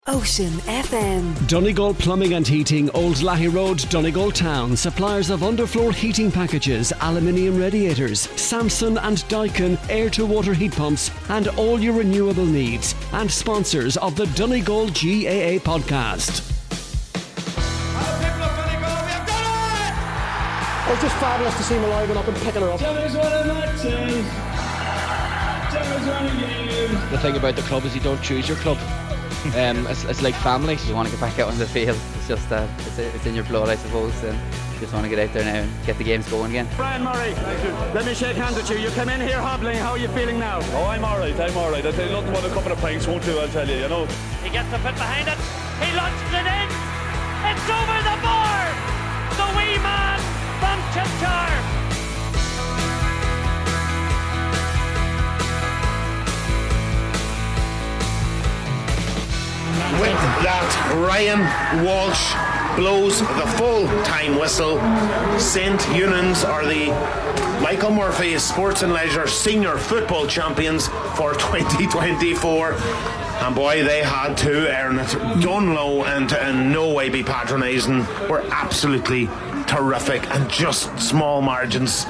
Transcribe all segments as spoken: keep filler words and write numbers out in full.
Ocean F M. Donegal Plumbing and Heating, Old Lahey Road, Donegal Town. Suppliers of underfloor heating packages, aluminium radiators, Samson and Daikin air-to-water heat pumps, and all your renewable needs. And sponsors of the Donegal G A A podcast. It was just fabulous to see him alive and up and picking her up. The thing about the club is you don't choose your club. um, it's, it's like family. You want to get back out on the field. It's just uh, it's, it's in your blood, I suppose. And you just want to get out there now and get the games going again. Brian Murray, let me shake hands with you. You come in here hobbling. How are you feeling now? Oh, I'm all right. I'm all right. I tell you nothing but a couple of pints won't do. I'll tell you. You know. He gets the foot behind it. He launches it in. It's over the bar. The wee man from Chipchar. With that, Ryan Walsh blows the full-time whistle. Saint Eunans are the Michael Murphy Sports and Leisure Senior Football Champions for twenty twenty-four. And boy, they had to earn it. Dunlow, and to in no way be patronising, were absolutely terrific, and just small margins.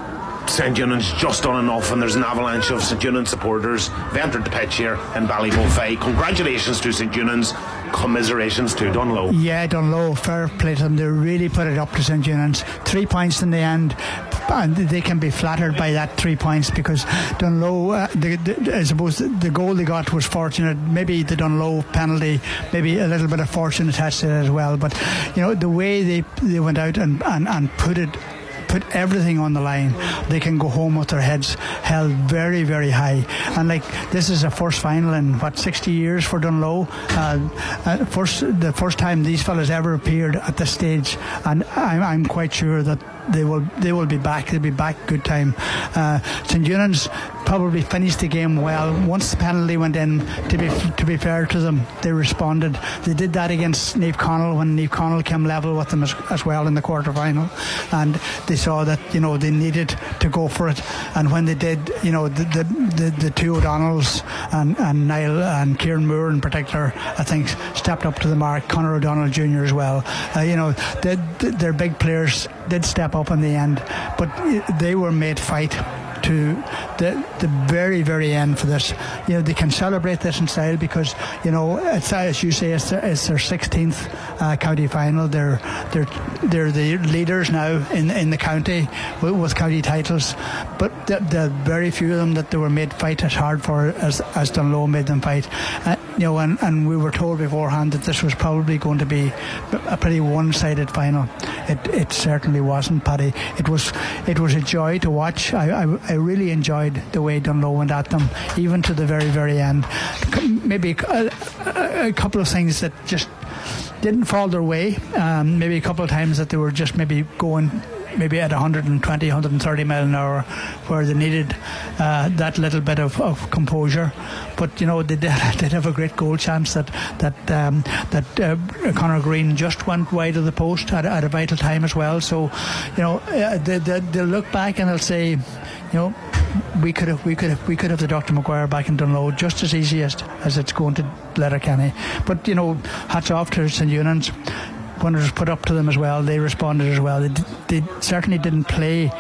Saint Eunan's just done enough, and there's an avalanche of Saint Eunan's supporters who've entered the pitch here in Ballybofey. Congratulations to Saint Eunan's, commiserations to Dunlow. Yeah, Dunlow, fair play to them. They really put it up to Saint Eunan's. Three points in the end, and they can be flattered by that three points because Dunlow, uh, the, the, I suppose the goal they got was fortunate. Maybe the Dunlow penalty, maybe a little bit of fortune attached to it as well. But you know, the way they they went out and, and, and put it. put everything on the line, they can go home with their heads held very, very high. And like, this is a first final in what, sixty years for Dunlow. Uh, uh, first, the first time these fellas ever appeared at this stage, and I'm, I'm quite sure that they will they will be back. They'll be back good time. Uh, Saint Eunan's probably finished the game well. Once the penalty went in, to be to be fair to them, they responded. They did that against Neve Connell when Neve Connell came level with them as, as well in the quarter final, and they saw that, you know, they needed to go for it. And when they did, you know, the the, the, the two O'Donnells and, and Niall and Kieran Moore in particular, I think, stepped up to the mark. Conor O'Donnell Junior as well. Uh, you know, they, they, their big players did step up in the end, but they were made fight to the the very very end for this. You know, they can celebrate this in style because, you know, it's, as you say, it's their, it's their sixteenth uh, county final. They're they're they're the leaders now in in the county with, with county titles, but the, the very few of them that they were made fight as hard for as as Dunlow made them fight. Uh, you know, and, and we were told beforehand that this was probably going to be a pretty one-sided final. It it certainly wasn't, Paddy. It was it was a joy to watch. I, I I really enjoyed the way Dunlow went at them, even to the very, very end. Maybe a, a, a couple of things that just didn't fall their way. Um, maybe a couple of times that they were just maybe going maybe at one twenty, one thirty mile an hour, where they needed uh, that little bit of, of composure. But you know, they did, did have a great goal chance that that um, that uh, Conor Green just went wide of the post at, at a vital time as well. So, you know, uh, they, they, they'll look back and they'll say, you know, we could have we could have we could have the Doctor Maguire back in Dunlow just as easy as as it's going to Letterkenny. But you know, hats off to Saint Eunan's. When it was put up to them as well, they responded as well. They, they certainly didn't play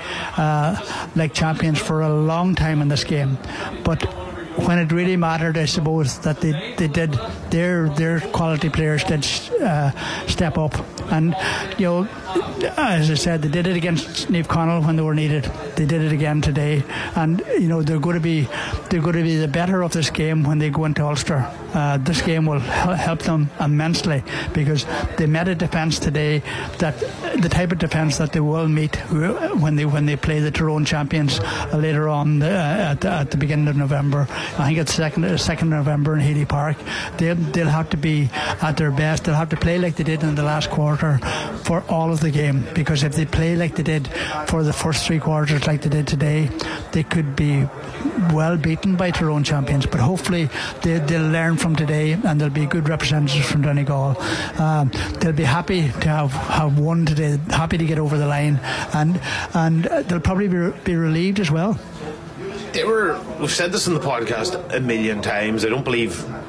uh, like champions for a long time in this game, but when it really mattered, I suppose that they, they did, their their quality players did uh, step up. And you know, as I said, they did it against Neve Connell when they were needed. They did it again today, and you know, they're going to be they're going to be the better of this game when they go into Ulster. Uh, this game will help them immensely because they met a defence today that the type of defence that they will meet when they when they play the Tyrone champions uh, later on uh, at, the, at the beginning of November. I think it's second second November in Healy Park. They'll they'll have to be at their best. They'll have to play like they did in the last quarter for all of the game, because if they play like they did for the first three quarters like they did today, they could be well beaten by Tyrone champions. But hopefully they, they'll learn from today, and there'll be good representatives from Donegal. Um, they'll be happy to have, have won today, happy to get over the line, and and they'll probably be, be relieved as well. They were, we've said this in the podcast a million times, I don't believe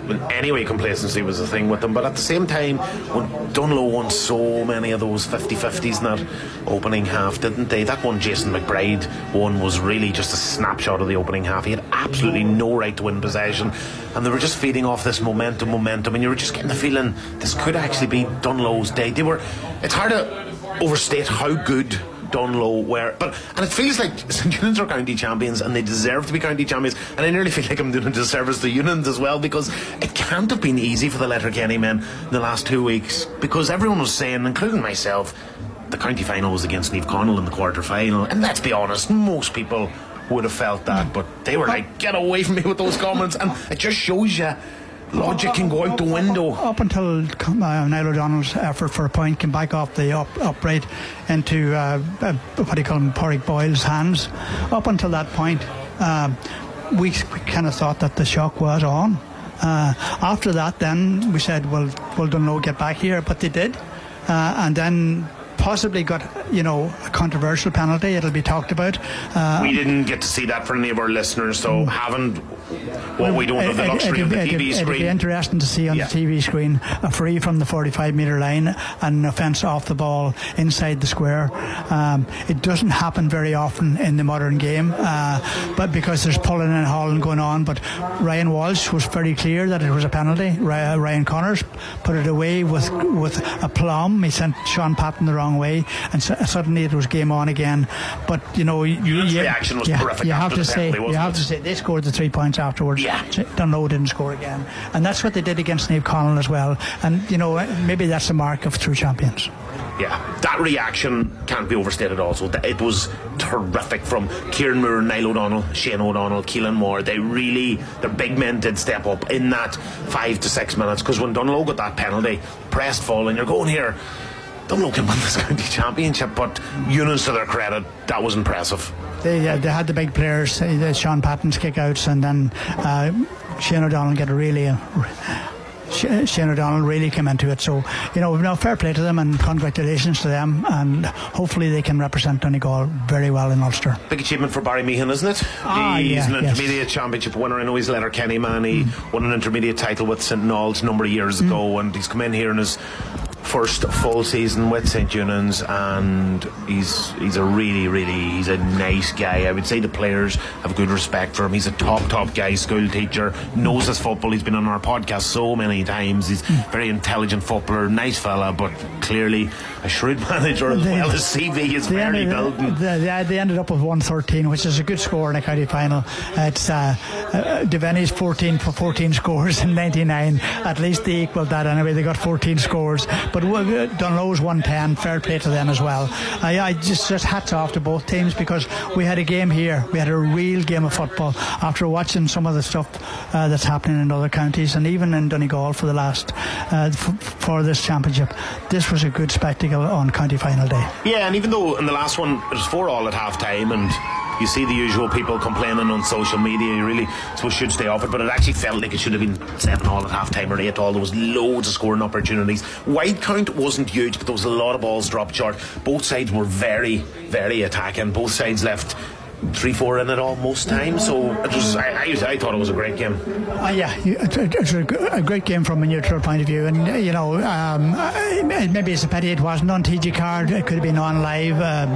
in any way complacency was a thing with them, but at the same time, when Dunloe won so many of those fifty-fifties in that opening half, didn't they? That one Jason McBride one was really just a snapshot of the opening half. He had absolutely no right to win possession, and they were just feeding off this momentum, momentum, and you were just getting the feeling this could actually be Dunloe's day. They were. It's hard to overstate how good Dunloe were, but and it feels like St Eunan's are county champions and they deserve to be county champions, and I nearly feel like I'm doing a disservice to Eunan's as well, because it can't have been easy for the Letterkenny men in the last two weeks, because everyone was saying, including myself, the county final was against Niamh Connell in the quarter final, and let's be honest, most people would have felt that, but they were like, get away from me with those comments, and it just shows you logic can go out the window. Up until uh, Niall O'Donnell's effort for a point came back off the up, upright into uh, uh, what do you call him, Pádraig Boyle's hands. Up until that point, uh, we, we kind of thought that the shock was on. Uh, after that, then we said, well, will Dunloe get back here? But they did, uh, and then possibly got, you know, a controversial penalty. It'll be talked about. Uh, we didn't get to see that for any of our listeners, so haven't what well, we don't have the luxury it, it, of the T V it, screen. It'd be interesting to see on yeah. the T V screen a free from the forty-five metre line and an offence off the ball inside the square. Um, it doesn't happen very often in the modern game, uh, but because there's pulling and hauling going on. But Ryan Walsh was very clear that it was a penalty. Ryan Connors put it away with with aplomb. He sent Sean Patton the wrong way, and so, suddenly it was game on again. But you know, you, you, reaction was you, horrific. You have after to the say, penalty, you have it? to say they scored the three points afterwards. Yeah. Dunloe didn't score again, and that's what they did against Niamh Connell as well. And you know, maybe that's the mark of true champions. Yeah, that reaction can't be overstated also. It was terrific from Kieran Moore, Niall O'Donnell, Shane O'Donnell, Keelan Moore. They really, their big men did step up in that five to six minutes, because when Dunloe got that penalty, pressed full, and you're going here, Dunloe can win this county championship, but Eunan's, to their credit, that was impressive. They, uh, they had the big players, uh, Sean Patton's kick-outs, and then uh, Shane O'Donnell get a really... Uh, Shane O'Donnell really came into it, so you know, no, fair play to them and congratulations to them, and hopefully they can represent Donegal very well in Ulster. Big achievement for Barry Meehan, isn't it? Ah, he's yeah, an yes. intermediate championship winner. I know he's a Letterkenny man. He mm. won an intermediate title with St Noel's a number of years mm. ago, and he's come in here in his first full season with St Eunan's, and he's he's a really really he's a nice guy. I would say the players have good respect for him. He's a top top guy, school teacher, knows his football. He's been on our podcast so many times. He's a very intelligent footballer, nice fella, but clearly a shrewd manager as they, well. His C V is very building. They, they ended up with one thirteen, which is a good score in a county final. It's uh, uh, Devaney's fourteen for fourteen scores in ninety-nine. At least they equalled that anyway. They got fourteen scores, but Dunloe's one ten. Fair play to them as well. I, I just just hats off to both teams, because we had a game here. We had a real game of football after watching some of the stuff uh, that's happening in other counties, and even in Donegal for the last uh, f- for this championship. This was a good spectacle on county final day. Yeah, and even though in the last one it was four all at half time, and you see the usual people complaining on social media, you really suppose should stay off it, but it actually felt like it should have been seven all at half time or eight all. There was loads of scoring opportunities. Wide count wasn't huge, but there was a lot of balls dropped short. Both sides were very very attacking. Both sides left three four in it all most times, so it was I, I, I thought it was a great game. Uh, yeah, it's a, a great game from a neutral point of view, and you know, um, maybe it's a pity it wasn't on T G card. It could have been on live.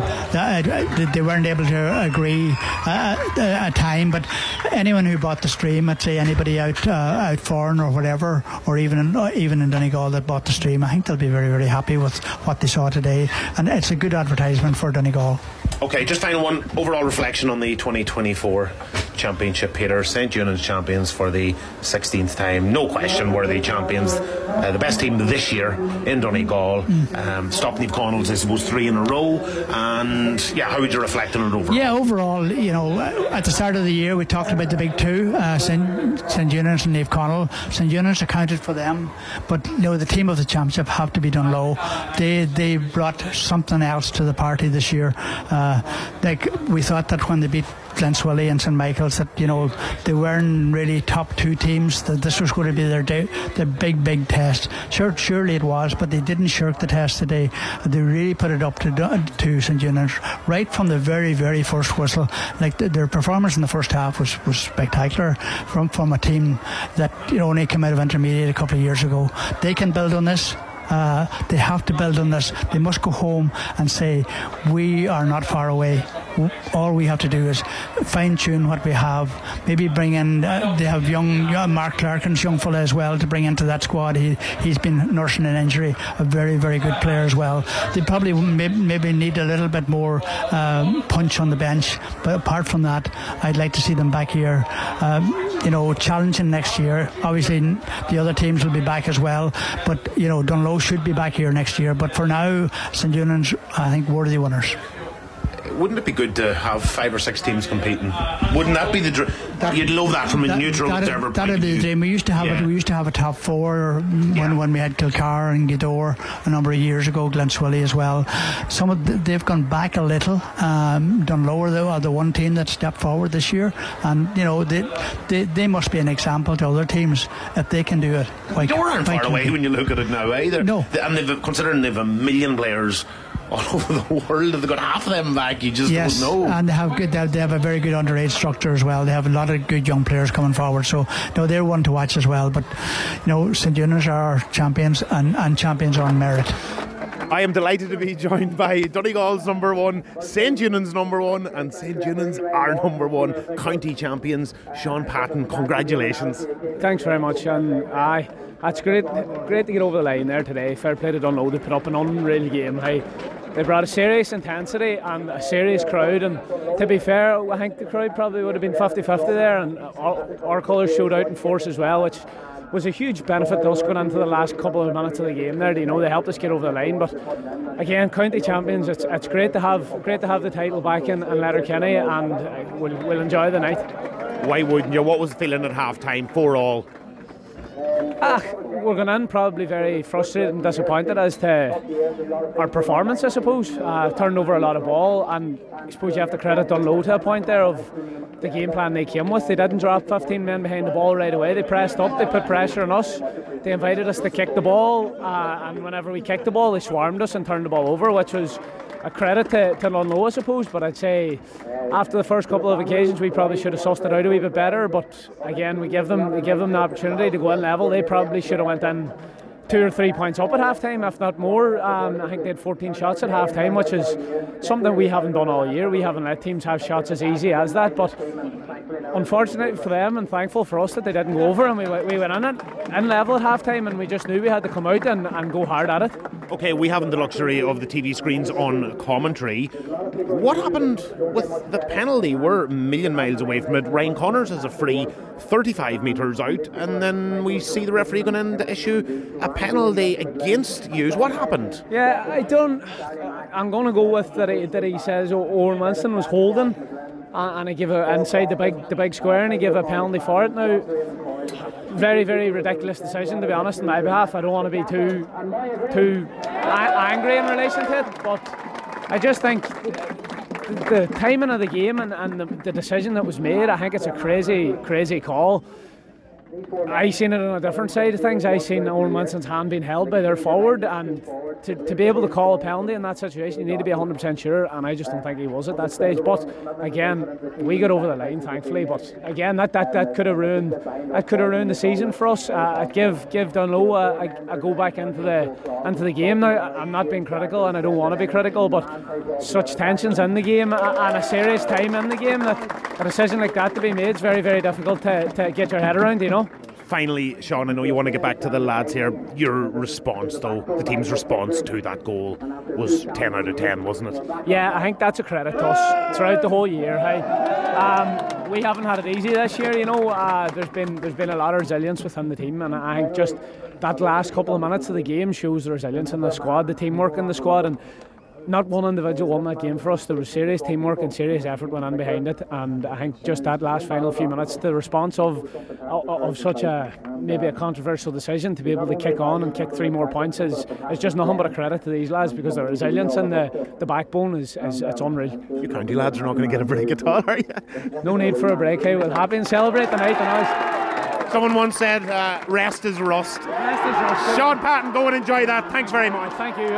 Um, they weren't able to agree uh, a time, but anyone who bought the stream, I'd say anybody out uh, out foreign or whatever, or even in, even in Donegal that bought the stream, I think they'll be very very happy with what they saw today, and it's a good advertisement for Donegal. Okay, just final one overall reflection on the twenty twenty-four championship, Peter. St Eunan's champions for the sixteenth time, no question worthy champions, uh, the best team this year in Donegal. Um, stopped Niamh Connell's, I suppose, three in a row, and yeah, how would you reflect on it overall? Yeah, overall, you know, at the start of the year we talked about the big two, uh, St Eunan's and Niamh Connell. St Eunan's accounted for them, but you know, the team of the championship have to be Dunloe. They they brought something else to the party this year. Uh, like we thought that when they beat Glenswilly and Saint Michael's that, you know, they weren't really top two teams, that this was going to be their day, their big, big test. Sure, surely it was, but they didn't shirk the test today. They really put it up to to St Eunan's right from the very, very first whistle. Like the, their performance in the first half was, was spectacular from, from a team that, you know, only came out of intermediate a couple of years ago. They can build on this. Uh, they have to build on this. They must go home and say, we are not far away. All we have to do is fine tune what we have. Maybe bring in, uh, they have young, young Mark Clarkin's young fella as well to bring into that squad. He, he's been nursing an injury, a very, very good player as well. They probably maybe, maybe need a little bit more um, punch on the bench. But apart from that, I'd like to see them back here, um, you know, challenging next year. Obviously, the other teams will be back as well. But, you know, Dunloe should be back here next year, but for now St Eunan's, I think, worthy winners. Wouldn't it be good to have five or six teams competing? Wouldn't that be the dream? You'd love that from a that, neutral that'd, observer. That'd be the dream. We used to have yeah. it. We used to have a top four when yeah. when we had Kilcar and Gidor a number of years ago. Glenswilly as well. Some of the, they've gone back a little. Um, Dunloe are the, are the one team that stepped forward this year, and you know they they, they must be an example to other teams if they can do it. Like, they aren't far away when you look at it now either. No, and they've considering they've a million players all over the world. If they got half of them back, you just yes, don't know. And they have good. They have a very good underage structure as well. They have a lot of good young players coming forward. So no, they're one to watch as well. But you know, St Eunan's are champions and, and champions on merit. I am delighted to be joined by Donegal's number one, St Eunan's number one, and St Eunan's our number one county champions. Sean Patton, congratulations. Thanks very much, and aye, that's great, great to get over the line there today. Fair play to Dunloe, they put up an unreal game. Hey, they brought a serious intensity and a serious crowd, and to be fair, I think the crowd probably would have been fifty-fifty there, and our, our colours showed out in force as well, which was a huge benefit to us going into the last couple of minutes of the game there. You know, they helped us get over the line. But again, county champions, it's it's great to have great to have the title back in, in Letterkenny, and we'll, we'll enjoy the night. Why wouldn't you? What was the feeling at half time for all? Ah, we're going in probably very frustrated and disappointed as to our performance, I suppose. Uh, turned over a lot of ball, and I suppose you have to credit Dunloe to a point there of the game plan they came with. They didn't drop fifteen men behind the ball right away. They pressed up, they put pressure on us. They invited us to kick the ball, uh, and whenever we kicked the ball, they swarmed us and turned the ball over, which was a credit to, to Dunloe, I suppose. But I'd say after the first couple of occasions, we probably should have sussed it out a wee bit better. But again, we give them we give them the opportunity to go in level. They probably should have went in two or three points up at half time, if not more. Um, I think they had fourteen shots at half time, which is something we haven't done all year. We haven't let teams have shots as easy as that. But unfortunate for them and thankful for us that they didn't go over, and we, we went in it in level at half time, and we just knew we had to come out and, and go hard at it. Okay, we haven't the luxury of the T V screens on commentary. What happened with the penalty? We're a million miles away from it. Ryan Connors has a free thirty-five metres out, and then we see the referee going in to issue a penalty against you. What happened? Yeah, I don't. I'm going to go with that. He, that he says Owen Winston was holding, and he gave a inside the big the big square, and he gave a penalty for it. Now, very very ridiculous decision, to be honest. On my behalf, I don't want to be too too a- angry in relation to it, but I just think the, the timing of the game and, and the, the decision that was made, I think it's a crazy crazy call. I seen it on a different side of things. I seen Owen Winston's hand being held by their forward, and to, to be able to call a penalty in that situation, you need to be one hundred percent sure, and I just don't think he was at that stage. But again, we got over the line, thankfully. But again, that that, that could have ruined that could have ruined the season for us. Uh, I'd give give Dunloe a, a, a go back into the into the game now. I'm not being critical, and I don't want to be critical, but such tensions in the game and a serious time in the game that a decision like that to be made is very very difficult to, to get your head around, you know. Finally, Sean, I know you want to get back to the lads here. Your response, though, the team's response to that goal was ten out of ten, wasn't it? Yeah, I think that's a credit to us throughout the whole year. Hey, um, we haven't had it easy this year, you know. Uh, there's been there's been a lot of resilience within the team, and I think just that last couple of minutes of the game shows the resilience in the squad, the teamwork in the squad, and not one individual won that game for us. There was serious teamwork and serious effort went on behind it, and I think just that last final few minutes, the response of of, of such a maybe a controversial decision to be able to kick on and kick three more points is, is just nothing but a credit to these lads, because their resilience and the, the backbone is, is it's unreal. You county lads are not going to get a break at all, are you? No need for a break. Hey, we'll happy and celebrate tonight. And someone once said, uh, "Rest is rust." Rest is rust. Sean Patton, go and enjoy that. Thanks very much. Thank you.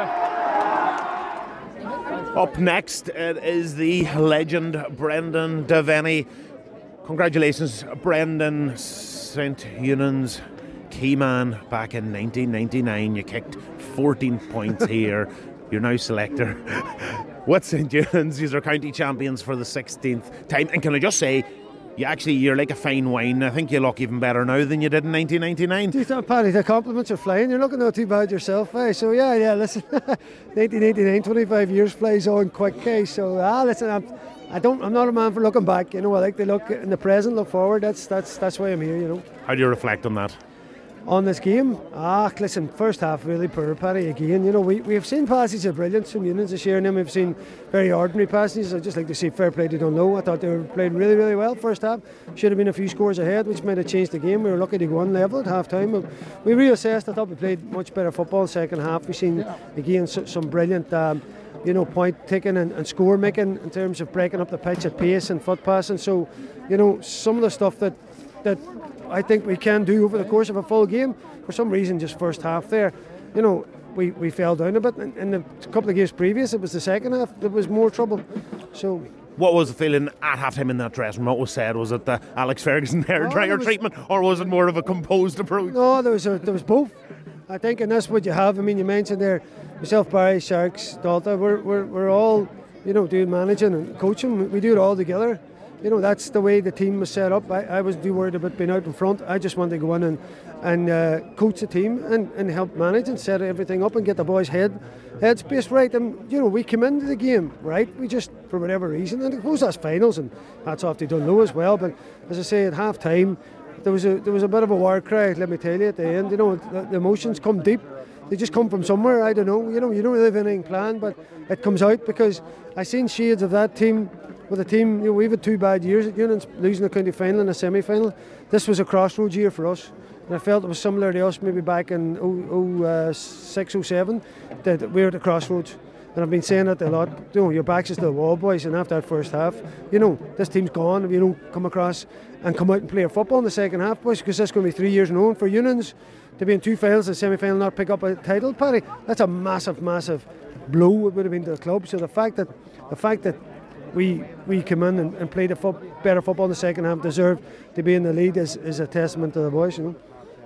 Up next, it is the legend Brendan Devaney. Congratulations, Brendan. Saint Eunan's key man back in nineteen ninety-nine. You kicked fourteen points here. You're now selector with Saint Eunan's. These are county champions for the sixteenth time. And can I just say, you actually, you're like a fine wine. I think you look even better now than you did in nineteen ninety-nine. Do you think, Paddy, the compliments are flying? You're looking not too bad yourself, eh? So yeah, yeah, listen, nineteen eighty-nine, twenty-five years flies on quick, eh? So ah, listen, I'm, I don't, I'm not a man for looking back. You know, I like to look in the present, look forward. That's that's that's why I'm here. You know. How do you reflect on that? On this game, ah, listen, first half really poor, Paddy, again. You know, we, we've seen passes of brilliance from Eunan's this year, and then we've seen very ordinary passes. I'd just like to see fair play to Dunlow. I thought they were played really, really well first half. Should have been a few scores ahead, which might have changed the game. We were lucky to go on level at half time. We reassessed. I thought we played much better football in the second half. We've seen, again, some brilliant um, you know, point taking and, and score making in terms of breaking up the pitch at pace and foot passing. So, you know, some of the stuff that that I think we can do over the course of a full game. For some reason, just first half there, you know, we, we fell down a bit. In, in the couple of games previous, it was the second half there was more trouble. So, what was the feeling at half-time in that dressing room? What was said? Was it the Alex Ferguson hair dryer oh, treatment, or was it more of a composed approach? No, there was a, there was both. I think, and that's what you have. I mean, you mentioned there, myself, Barry, Sharks, Dalta, we're, we're, we're all, you know, doing managing and coaching. We do it all together. You know, that's the way the team was set up. I, I wasn't too worried about being out in front. I just wanted to go in and, and uh, coach the team and, and help manage and set everything up and get the boys' head headspace right. And, you know, we came into the game, right? We just, for whatever reason, and I suppose that's finals, and hats off to Dunlow as well. But as I say, at half time, there was a there was a bit of a war cry, let me tell you, at the end. You know, the, the emotions come deep. They just come from somewhere, I don't know. You know, you don't really have anything planned, but it comes out because I seen shades of that team. With the team, you know, we've had two bad years at Eunan's, losing the county final and a semi-final. This was a crossroads year for us, and I felt it was similar to us maybe back in oh six, oh seven, that we were at the crossroads. And I've been saying that a lot. You know, your back's is to the wall, boys, and after that first half, you know, this team's gone if you don't come across and come out and play a football in the second half, boys, because that's going to be three years in a row. For Eunan's to be in two finals and semi-final, not pick up a title, Paddy, that's a massive, massive blow it would have been to the club. So the fact that the fact that we we come in and, and played a fo- better football in the second half, deserved to be in the lead, is, is a testament to the boys, you know.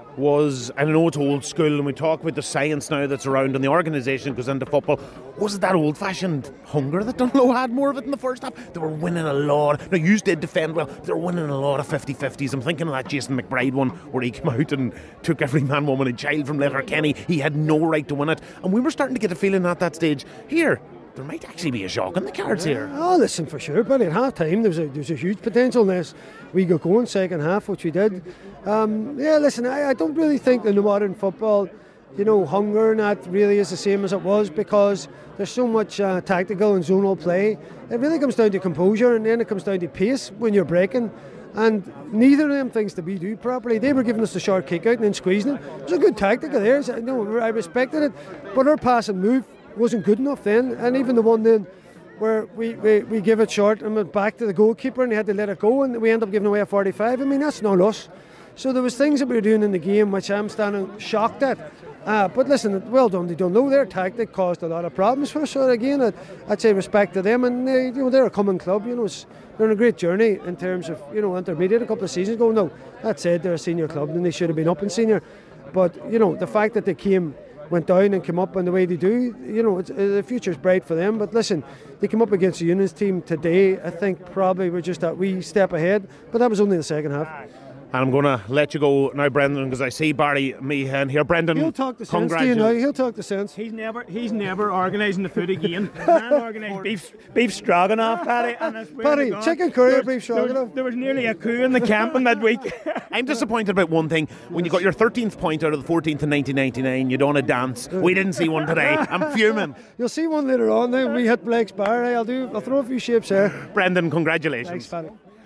Was, I know it's old school, and we talk about the science now that's around and the organisation goes into football. Was it that old-fashioned hunger that Dunlow had more of it in the first half? They were winning a lot. Now, you did defend well. They were winning a lot of fifty-fifties. I'm thinking of that Jason McBride one where he came out and took every man, woman and child from Letterkenny. He had no right to win it. And we were starting to get a feeling at that stage, here, there might actually be a shock in the cards here. Oh, listen, for sure. But at half time, there was a, there was a huge potential unless we got going second half, which we did. Um, yeah, listen, I, I don't really think in the modern football, you know, hunger and that really is the same as it was, because there's so much uh, tactical and zonal play. It really comes down to composure, and then it comes down to pace when you're breaking. And neither of them things to be do properly. They were giving us the short kick out and then squeezing it. It was a good tactic of theirs. You know, I respected it, but our pass and move wasn't good enough then. And even the one then where we, we, we give it short and went back to the goalkeeper and he had to let it go, and we end up giving away a forty-five. I mean, that's not us. So there was things that we were doing in the game which I'm standing shocked at. Uh, but listen, well done, they don't know their tactic caused a lot of problems for us. So again, I'd, I'd say respect to them, and they, you know, they're a common club. You know, it's, they're on a great journey in terms of, you know, intermediate a couple of seasons ago. No, that said, they're a senior club and they should have been up in senior. But you know, the fact that they came, went down and came up in the way they do, you know, it's, uh, the future's bright for them. But listen, they came up against the Eunan's team today. I think probably we're just that wee step ahead, but that was only the second half. And I'm going to let you go now, Brendan, because I see Barry Meehan here. Brendan, he'll talk the sense to you now. He'll talk the sense. He's never, he's never organising the food again. Man organised beef, beef stroganoff, Paddy. And I swear Paddy, to God, chicken curry, there, beef stroganoff. There, there was nearly a coup in the camp in midweek. I'm disappointed about one thing. When you got your thirteenth point out of the fourteenth in nineteen ninety-nine, you done a dance. We didn't see one today. I'm fuming. You'll see one later on. Then we hit Blake's bar. I'll do. I'll throw a few shapes there. Brendan, congratulations. Thanks, Paddy.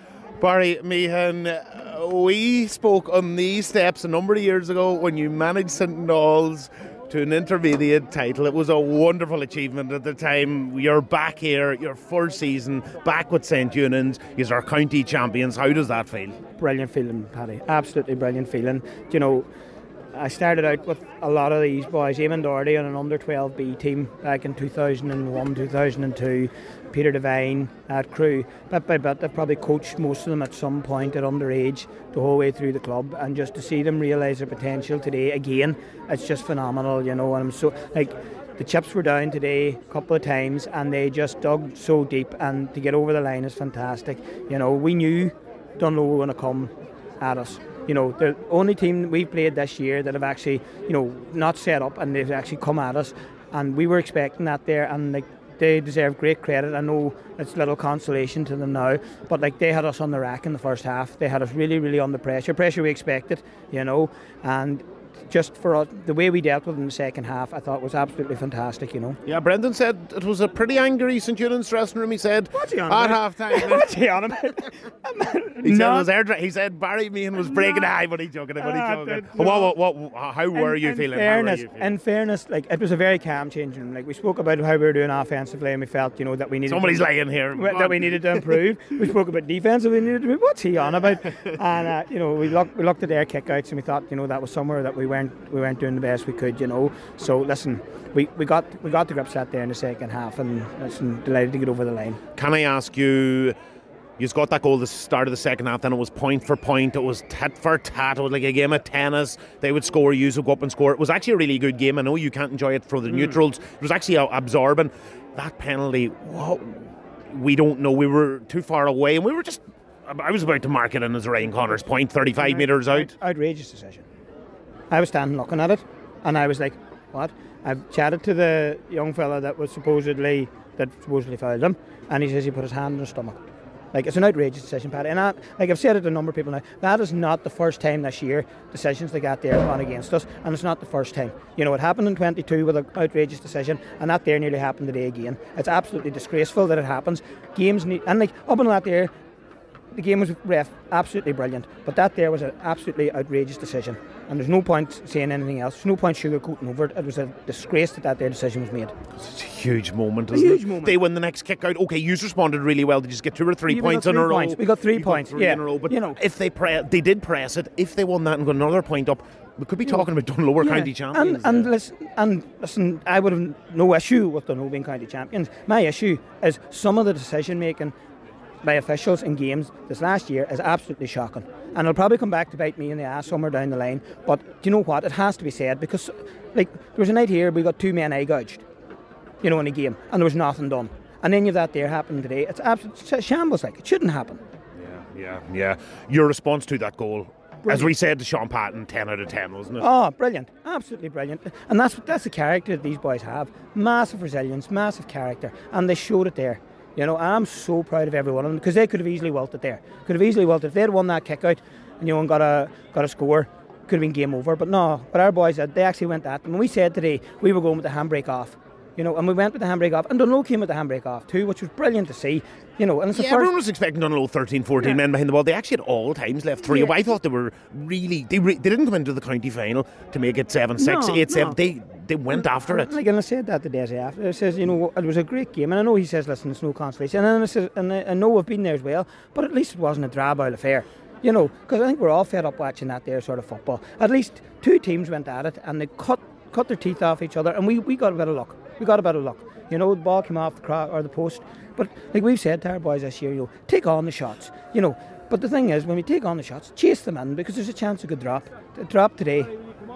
Barry Meehan, uh, we spoke on these steps a number of years ago when you managed St Noel's to an intermediate title. It was a wonderful achievement at the time. You're back here, your first season, back with Saint Eunan's. You're our county champions. How does that feel? Brilliant feeling, Paddy. Absolutely brilliant feeling. You know, I started out with a lot of these boys. Eamon Doherty on an under twelve B team back in two thousand one, two thousand two. Peter Devine, that crew. Bit by bit, I've probably coached most of them at some point at underage the whole way through the club, and just to see them realise their potential today again, it's just phenomenal, you know. And I'm so, like, the chips were down today a couple of times and they just dug so deep, and to get over the line is fantastic. You know, we knew Dunloe were going to come at us. You know, the only team we've played this year that have actually, you know, not set up and they've actually come at us, and we were expecting that there, and like, they deserve great credit. I know it's little consolation to them now, but like, they had us on the rack in the first half. They had us really, really under pressure, pressure we expected, you know, and just for us, the way we dealt with it in the second half, I thought was absolutely fantastic, you know. Yeah, Brendan said it was a pretty angry Saint Eunan's dressing room. He said What's he on at about? half time. What's he on about? He said, No. it was air dra- he said Barry Meehan was breaking the high, but he joking, but he Ah, joking. dude, What, no. what, what, how were in, you in feeling? Fairness, how were you feeling? in fairness, like, it was a very calm changing room. Like, we spoke about how we were doing offensively, and we felt, you know, that we needed Somebody's to, lying here. that we needed to improve. We spoke about defensively, we needed to improve. What's he on about? And uh, you know, we looked we looked at their kickouts, and we thought, you know, that was somewhere that we weren't we weren't doing the best we could, you know. So listen, we, we got we got the grips out there in the second half, and listen, delighted to get over the line. Can I ask you? You got that goal at the start of the second half, then it was point for point, it was tit for tat, it was like a game of tennis. They would score, you would go up and score. It was actually a really good game. I know you can't enjoy it for the mm. neutrals. It was actually absorbing. That penalty, whoa, we don't know. We were too far away, and we were just, I was about to mark it in as Ryan Connors point, thirty-five Out, metres out. Outrageous decision. I was standing looking at it, and I was like, what? I've chatted to the young fella that was supposedly, that supposedly fouled him, and he says he put his hand on his stomach. Like, it's an outrageous decision, Paddy. And I, like I've said it to a number of people now, that is not the first time this year decisions like that there have gone against us, and it's not the first time. You know, it happened in twenty-two with an outrageous decision, and that there nearly happened today again. It's absolutely disgraceful that it happens. Games need, and like up until that there, the game was ref absolutely brilliant, but that there was an absolutely outrageous decision, and there's no point saying anything else. There's no point sugarcoating over it. It was a disgrace that that there decision was made. It's a huge moment, a isn't huge it? moment. They win the next kick out. Okay, you responded really well. Did you just get two or three Yeah, points we got in three a row? points. We got three You points, three yeah. in a row. But you know, if they pre- they did press it, if they won that and got another point up, we could be talking about Dunloe yeah. County champions. And, and yeah. listen, and listen, I would have no issue with Dunloe being county champions. My issue is some of the decision making by officials in games this last year is absolutely shocking, and it'll probably come back to bite me in the ass somewhere down the line. But do you know what? It has to be said, because like there was a night here we got two men eye gouged, you know, in a game, and there was nothing done. And then you've that there happening today. It's absolute shambles. Like, it shouldn't happen. Yeah, yeah, yeah. Your response to that goal, brilliant. As we said to Sean Patton, ten out of ten, wasn't it? Oh, brilliant, absolutely brilliant. And that's that's the character that these boys have. Massive resilience, massive character, and they showed it there. You know, I'm so proud of every one of them, because they could have easily wilted there. Could have easily wilted. If they had won that kick out and, you know, and got a got a score, could have been game over. But no, but our boys, they actually went at them. And we said today we were going with the handbrake off. You know, and we went with the handbrake off, and Dunloe came with the handbrake off too, which was brilliant to see. You know, and it's yeah, the first. Everyone was expecting Dunloe thirteen, fourteen yeah. men behind the ball. They actually at all times left three. Yeah. I thought they were really. They re- they didn't come into the county final to make it seven six, no, eight no. seven. They they went after it. Like, and I said that the days after. It says, you know, it was a great game, and I know he says, listen, it's no consolation, and I says, and I know we've been there as well, but at least it wasn't a drab-out affair. You know, because I think we're all fed up watching that there sort of football. At least two teams went at it, and they cut cut their teeth off each other, and we, we got a bit of luck. We got a bit of luck. You know, the ball came off the cro- or the post. But like we've said to our boys this year, you know, take on the shots. You know, but the thing is, when we take on the shots, chase them in, because there's a chance it could drop. It dropped today.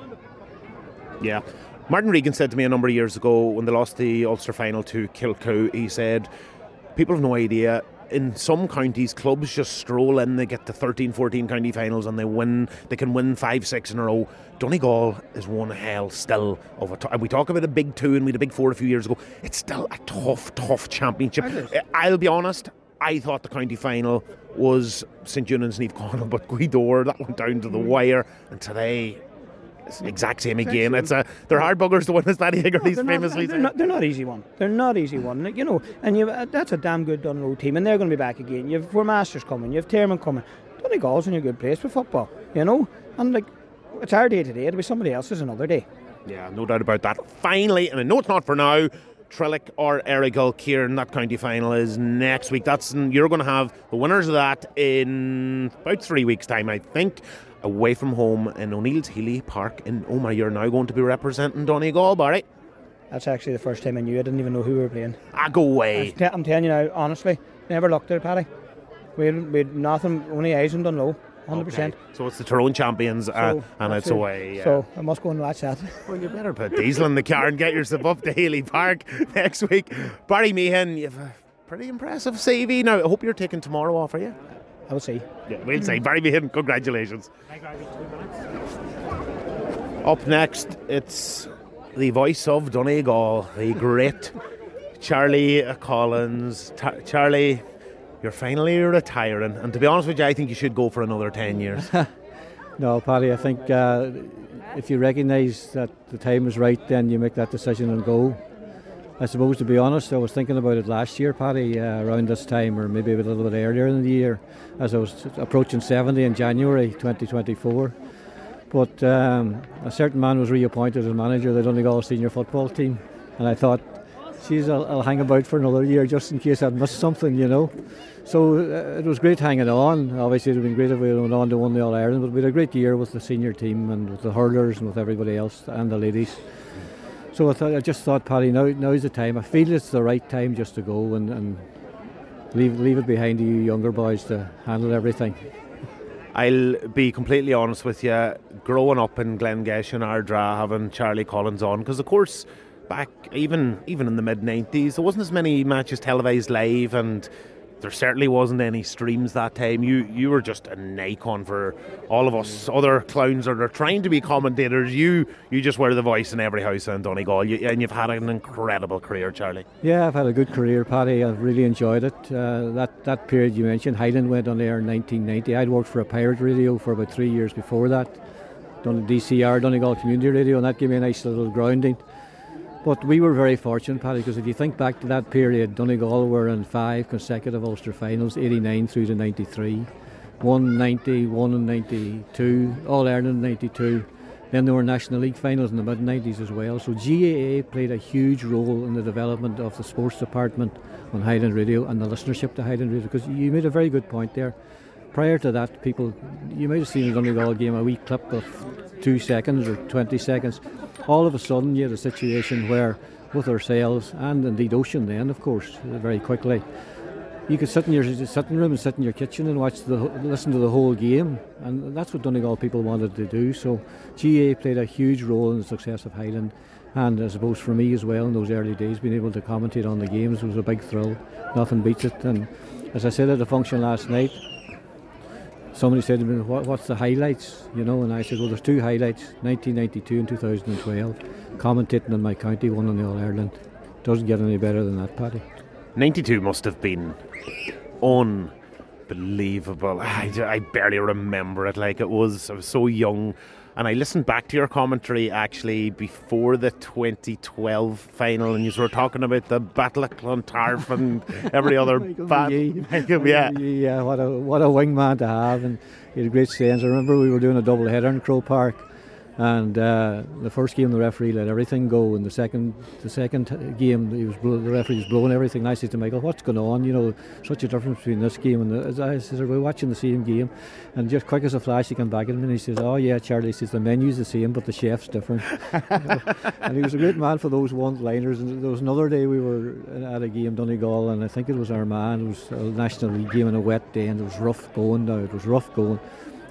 Yeah. Martin Regan said to me a number of years ago when they lost the Ulster final to Kilcoo, he said, people have no idea in some counties, clubs just stroll in, they get to thirteen, fourteen county finals and they win, they can win five, six in a row. Donegal is one hell still of a t- we talk about a big two and we had a big four a few years ago. It's still a tough, tough championship. I'll be honest, I thought the county final was St Eunan's Niamh Conaill, but Gweedore, that went down to the wire, and today it's the exact same again. It's a, they're hard buggers to win, as Paddy Higgerty's no, famously they're not, they're not easy one. They're not easy one. You know, and you uh, that's a damn good Dunloe team, and they're going to be back again. You've Four Masters coming, you've Tyrone coming. Donegal's in a good place for football, you know. And like, it's our day today. It'll be somebody else's another day. Yeah, no doubt about that. Finally, and I know it's not for now, Trillick or Errigal, Kieran, that county final is next week. That's you're going to have the winners of that in about three weeks' time, I think, away from home in O'Neill's Healy Park in Omagh. You're now going to be representing Donegal, Barry. That's actually the first time I knew. I didn't even know who we were playing. Ah, go away. T- I'm telling you now, honestly, never looked at it, Paddy. We had, we had nothing, only eyes on Dunloe. one hundred percent. Okay. So it's the Tyrone champions, uh, so, and it's it. away. Yeah. So I must go and watch that. Well, you better put diesel in the car and get yourself up to Healy Park next week. Barry Meehan, you've a pretty impressive C V. Now, I hope you're taking tomorrow off, are you? I will see. Yeah, we'll see. Barry Meehan, congratulations. Up next, it's the voice of Donegal, the great Charlie Collins. Ta- Charlie, you're finally retiring, and to be honest with you, I think you should go for another ten years. No, Paddy, I think uh, if you recognise that the time is right, then you make that decision and go. I suppose, to be honest, I was thinking about it last year, Paddy, uh, around this time, or maybe a little bit earlier in the year, as I was approaching seventy in January twenty twenty-four. But um, a certain man was reappointed as manager of the Donegal senior football team, and I thought, geez, I'll, I'll hang about for another year just in case I'd missed something, you know. So uh, it was great hanging on. Obviously, it would have been great if we went on to win the All-Ireland, but we had a great year with the senior team and with the hurlers and with everybody else and the ladies. So I, thought, I just thought, Paddy, now now's the time. I feel it's the right time just to go and, and leave leave it behind to you younger boys to handle everything. I'll be completely honest with you, growing up in Glengesh and Ardra, having Charlie Collins on, because of course back even even in the mid nineties there wasn't as many matches televised live, and there certainly wasn't any streams that time. You you were just an icon for all of us other clowns that are trying to be commentators. You you just were the voice in every house in Donegal, you, and you've had an incredible career, Charlie. Yeah, I've had a good career, Paddy. I've really enjoyed it. Uh, that, that period you mentioned, Highland went on air in nineteen ninety. I'd worked for a pirate radio for about three years before that, done D C R, Donegal Community Radio, and that gave me a nice little grounding. But we were very fortunate, Paddy, because if you think back to that period, Donegal were in five consecutive Ulster finals, eighty-nine through to ninety-three, one ninety, one in ninety-two, All-Ireland in ninety-two. Then there were National League finals in the mid-nineties as well. So G A A played a huge role in the development of the sports department on Highland Radio and the listenership to Highland Radio, because you made a very good point there. Prior to that, people, you might have seen a Donegal game, a wee clip of two seconds or twenty seconds. All of a sudden you had a situation where, with ourselves and indeed Ocean then, of course, very quickly, you could sit in your sitting room and sit in your kitchen and watch the listen to the whole game, and that's what Donegal people wanted to do. So G A A played a huge role in the success of Highland, and I suppose for me as well in those early days, being able to commentate on the games was a big thrill. Nothing beats it. And as I said at the function last night, somebody said to me, what, what's the highlights? You know, and I said, well, there's two highlights, nineteen ninety-two and two thousand twelve. Commentating in my county, one on the All-Ireland. Doesn't get any better than that, Paddy. ninety-two must have been unbelievable. I, I barely remember it. Like it was, I was so young. And I listened back to your commentary actually before the twenty twelve final, and you were talking about the Battle of Clontarf and every other bat. Yeah, yeah, what a what a wingman to have, and he had great sayings. I remember we were doing a double header in Croke Park, and uh, the first game the referee let everything go, and the second the second game he was blow, the referee was blowing everything. And I said to Michael, "What's going on? You know, such a difference between this game and the." I said, "We're watching the same game," and just quick as a flash, he came back at him and he says, "Oh yeah, Charlie," he says, "the menu's the same, but the chef's different." You know? And he was a great man for those one-liners. And there was another day we were at a game Donegal, and I think it was Armagh. It was a National League game on a wet day, and it was rough going. Now it was rough going.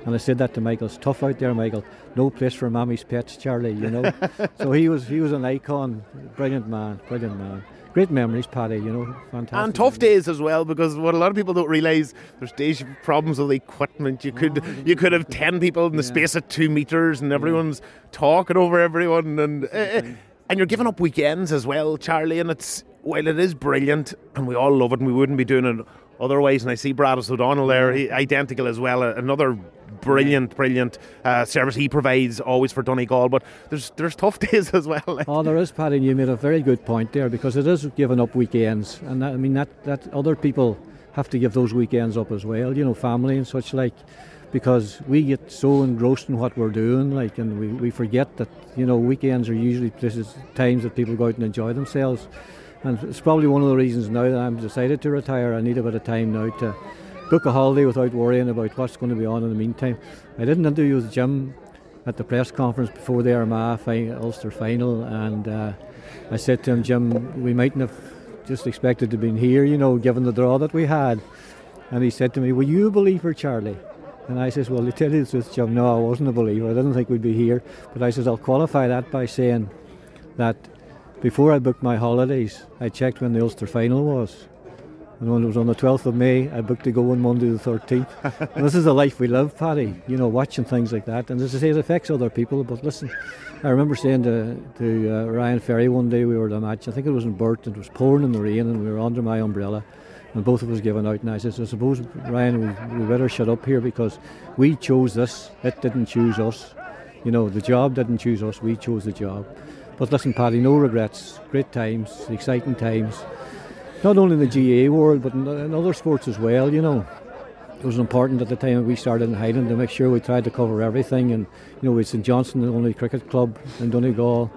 And I said that to Michael, it's tough out there, Michael. No place for Mammy's pets, Charlie, you know. So he was he was an icon, brilliant man, brilliant man. Great memories, Paddy, you know, fantastic. And tough days as well, because what a lot of people don't realise, there's days you've problems with equipment. You could oh, you could have ten people in the yeah. space of two metres and everyone's yeah. talking over everyone. And uh, and you're giving up weekends as well, Charlie, and it's, while it is brilliant and we all love it and we wouldn't be doing it otherwise, and I see Bradis O'Donnell there, he, identical as well, another brilliant, brilliant uh, service he provides always for Donegal, but there's there's tough days as well. Like. Oh, there is, Paddy, you made a very good point there, because it is giving up weekends, and that, I mean that, that other people have to give those weekends up as well, you know, family and such like, because we get so engrossed in what we're doing, like, and we, we forget that, you know, weekends are usually places, times that people go out and enjoy themselves. And it's probably one of the reasons now that I'm decided to retire. I need a bit of time now to book a holiday without worrying about what's going to be on in the meantime. I did an interview with Jim at the press conference before the Armagh fi- Ulster final, and uh, I said to him, Jim, we mightn't have just expected to be here, you know, given the draw that we had. And he said to me, were you a believer, Charlie? And I says, well, to tell you the truth, Jim, no, I wasn't a believer. I didn't think we'd be here. But I says, I'll qualify that by saying that before I booked my holidays, I checked when the Ulster final was. And when it was on the twelfth of May, I booked to go on Monday the thirteenth. And this is the life we live, Paddy, you know, watching things like that. And as I say, it affects other people. But listen, I remember saying to, to uh, Ryan Ferry one day, we were at a match, I think it was in Burt, and it was pouring in the rain, and we were under my umbrella, and both of us giving out. And I said, I suppose, Ryan, we, we better shut up here, because we chose this, it didn't choose us. You know, the job didn't choose us, we chose the job. But listen, Paddy, no regrets. Great times, exciting times. Not only in the G A A world, but in, in other sports as well, you know. It was important at the time we started in Highland to make sure we tried to cover everything. And, you know, we had St Johnstone, the only cricket club in Donegal.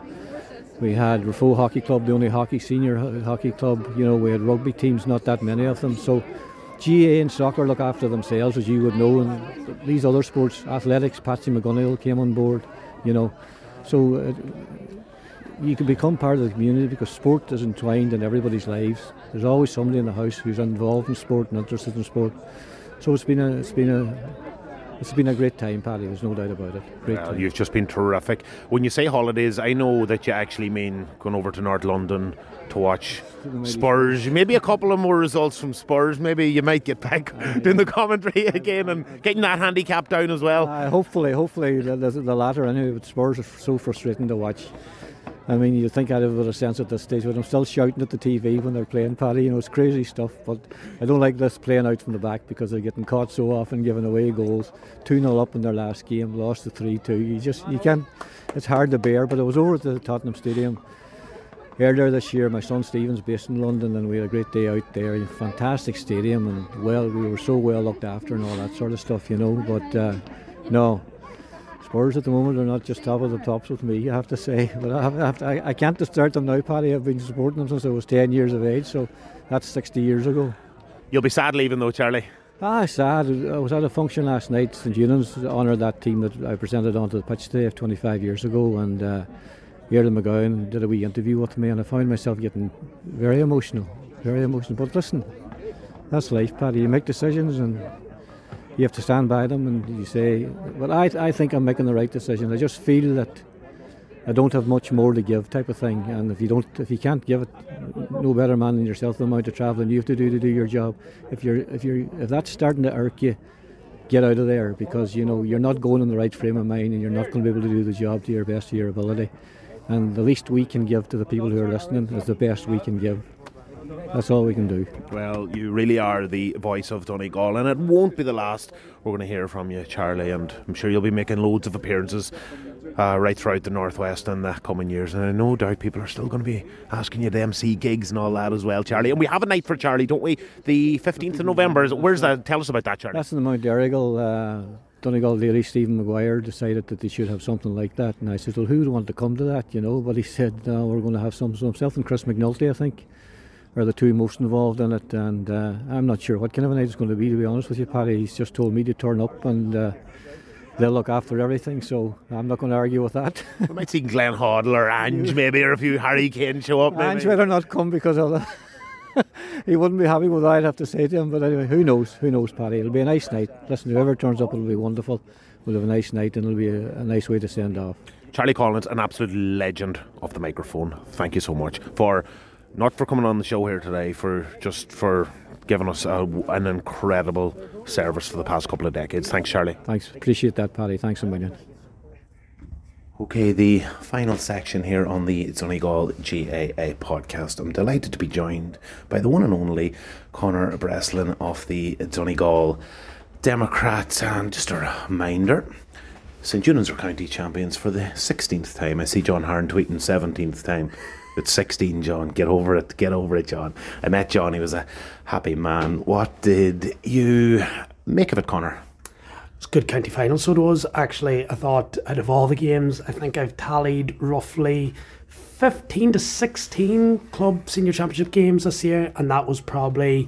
We had Rafo Hockey Club, the only hockey senior hockey club. You know, we had rugby teams, not that many of them. So G A A and soccer look after themselves, as you would know. And these other sports, athletics, Patsy McGonigal came on board, you know. So... Uh, you can become part of the community, because sport is entwined in everybody's lives. There's always somebody in the house who's involved in sport and interested in sport. So it's been a it's been a it's been a great time, Paddy. There's no doubt about it. Great well, time. You've just been terrific. When you say holidays, I know that you actually mean going over to North London to watch Spurs. Maybe a couple of more results from Spurs. Maybe you might get back doing the commentary again and getting that handicap down as well. Uh, hopefully, hopefully the, the, the latter. Anyway, but Spurs are so frustrating to watch. I mean, you think I'd have a bit of sense at this stage, but I'm still shouting at the T V when they're playing, Paddy. You know, it's crazy stuff, but I don't like this playing out from the back, because they're getting caught so often, giving away goals. two nil up in their last game, lost to three two. You just, you can't, it's hard to bear. But I was over at the Tottenham Stadium earlier this year. My son Stephen's based in London, and we had a great day out there. A fantastic stadium, and well, we were so well looked after and all that sort of stuff, you know. But uh, no. Spurs at the moment are not just top of the tops with me, I have to say. But I, have, I, have to, I, I can't desert them now, Paddy. I've been supporting them since I was ten years of age, so that's sixty years ago. You'll be sad leaving though, Charlie? Ah, sad. I was at a function last night, St Eunan's honoured that team that I presented onto the pitch today twenty-five years ago, and uh, Iarlan McGowan did a wee interview with me, and I found myself getting very emotional, very emotional. But listen, that's life, Paddy. You make decisions and you have to stand by them, and you say, well, I, I think I'm making the right decision. I just feel that I don't have much more to give, type of thing. And if you don't, if you can't give it, no better man than yourself, the amount of travelling you have to do to do your job. If you're, if you're, if that's starting to irk you, get out of there, because you know you're not going in the right frame of mind, and you're not going to be able to do the job to your best of your ability. And the least we can give to the people who are listening is the best we can give. That's all we can do. Well, you really are the voice of Donegal, and it won't be the last we're going to hear from you, Charlie, and I'm sure you'll be making loads of appearances uh, right throughout the Northwest in the coming years, and I no doubt people are still going to be asking you to M C gigs and all that as well, Charlie. And we have a night for Charlie, don't we? The fifteenth of November. Where's that? Tell us about that, Charlie. That's in the Mount Errigal. Uh, Donegal lady Stephen Maguire decided that they should have something like that, and I said, well, who would want to come to that, you know? But he said, no, we're going to have some, himself and Chris McNulty, I think, are the two most involved in it, and uh, I'm not sure what kind of a night it's going to be, to be honest with you, Paddy. He's just told me to turn up, and uh, they'll look after everything, so I'm not going to argue with that. We might see Glenn Hoddle or Ange maybe, or a few Harry Kane show up maybe. Ange better not come, because I'll he wouldn't be happy with what I'd have to say to him. But anyway, who knows? Who knows, Paddy? It'll be a nice night. Listen, whoever turns up, it'll be wonderful. We'll have a nice night, and it'll be a, a nice way to send off. Charlie Collins, an absolute legend of the microphone. Thank you so much for not for coming on the show here today, for just for giving us a, an incredible service for the past couple of decades. Thanks, Charlie. Thanks, appreciate that, Paddy. Thanks a million. Okay, the final section here on the Donegal G A A podcast. I'm delighted to be joined by the one and only Conor Breslin of the Donegal Democrats. And just a reminder, St Eunan's are county champions for the sixteenth time. I see John Harn tweeting seventeenth time. It's sixteen, John. Get over it. Get over it, John. I met John. He was a happy man. What did you make of it, Conor? It's a good county final, so it was. Actually, I thought out of all the games, I think I've tallied roughly fifteen to sixteen club senior championship games this year, and that was probably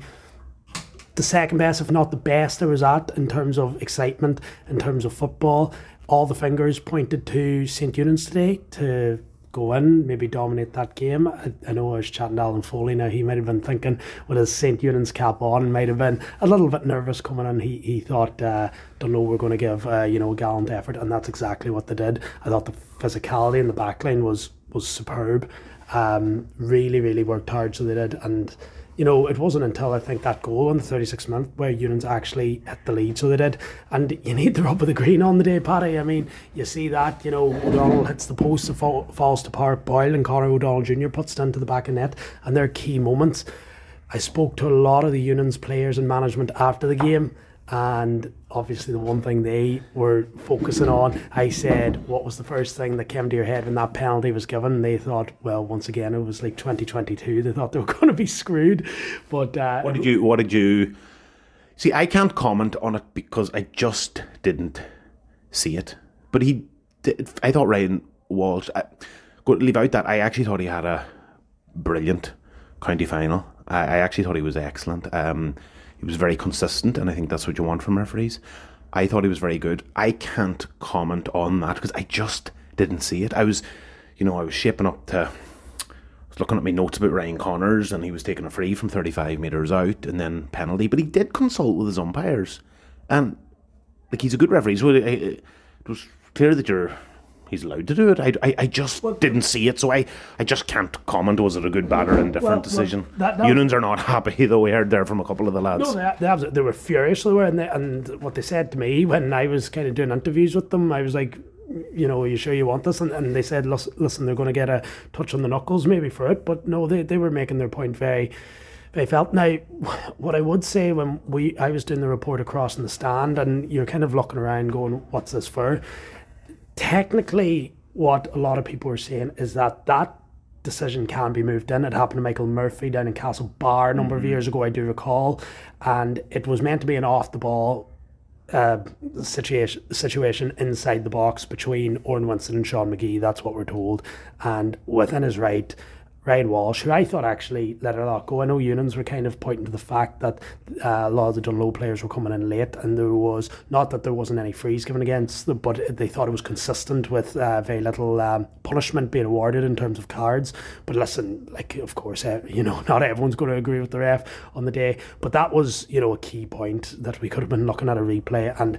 the second best, if not the best I was at in terms of excitement, in terms of football. All the fingers pointed to St Eunan's today to go in, maybe dominate that game. I, I know I was chatting to Alan Foley now, he might have been thinking with his St Eunan's cap on, might have been a little bit nervous coming in. He he thought uh, Dunloe were going to give uh, you know a gallant effort, and that's exactly what they did. I thought the physicality in the backline was was superb. Um, really, really worked hard, so they did. And you know, it wasn't until I think that goal on the thirty-sixth minute where Eunan's actually hit the lead, so they did. And you need the rub of the green on the day, Paddy. I mean, you see that, you know, O'Donnell hits the post, it fall, falls to Park Boyle, and Conor O'Donnell Junior puts it into the back of net, and they're key moments. I spoke to a lot of the Eunan's players and management after the game, and obviously the one thing they were focusing on, I said, what was the first thing that came to your head when that penalty was given? And they thought, well, once again, it was like twenty twenty-two. They thought they were going to be screwed. But uh, what did you? What did you? See, I can't comment on it because I just didn't see it. But he, did, I thought Ryan Walsh. I, go leave out that I actually thought he had a brilliant county final. I, I actually thought he was excellent. Um, He was very consistent, and I think that's what you want from referees. I thought he was very good. I can't comment on that because I just didn't see it. I was, you know, I was shaping up to, I was looking at my notes about Ryan Connors, and he was taking a free from thirty-five metres out and then penalty. But he did consult with his umpires, and like he's a good referee. So it, it was clear that you're. He's allowed to do it. I, I, I just well, didn't see it, so I, I just can't comment. Was it a good, bad, or indifferent well, decision? Well, that, that Eunan's are not happy, though. We heard there from a couple of the lads. No, they, they, they were furious. They were, and, they, and what they said to me when I was kind of doing interviews with them, I was like, you know, are you sure you want this? And, and they said, listen, they're going to get a touch on the knuckles maybe for it, but no, they, they were making their point very, very felt. Now, what I would say when we I was doing the report across in the stand, and you're kind of looking around going, what's this for? Technically, what a lot of people are saying is that that decision can be moved in. It happened to Michael Murphy down in Castlebar a number mm-hmm. of years ago, I do recall, and it was meant to be an off-the-ball uh, situation, situation inside the box between Oran Winston and Sean McGee. That's what we're told, and within his right, Ryan Walsh, who I thought actually let a lot go. I know Eunan's were kind of pointing to the fact that uh, a lot of the Dunloe players were coming in late, and there was, not that there wasn't any frees given against them, but they thought it was consistent with uh, very little um, punishment being awarded in terms of cards. But listen, like, of course, uh, you know, not everyone's going to agree with the ref on the day, but that was, you know, a key point that we could have been looking at a replay, and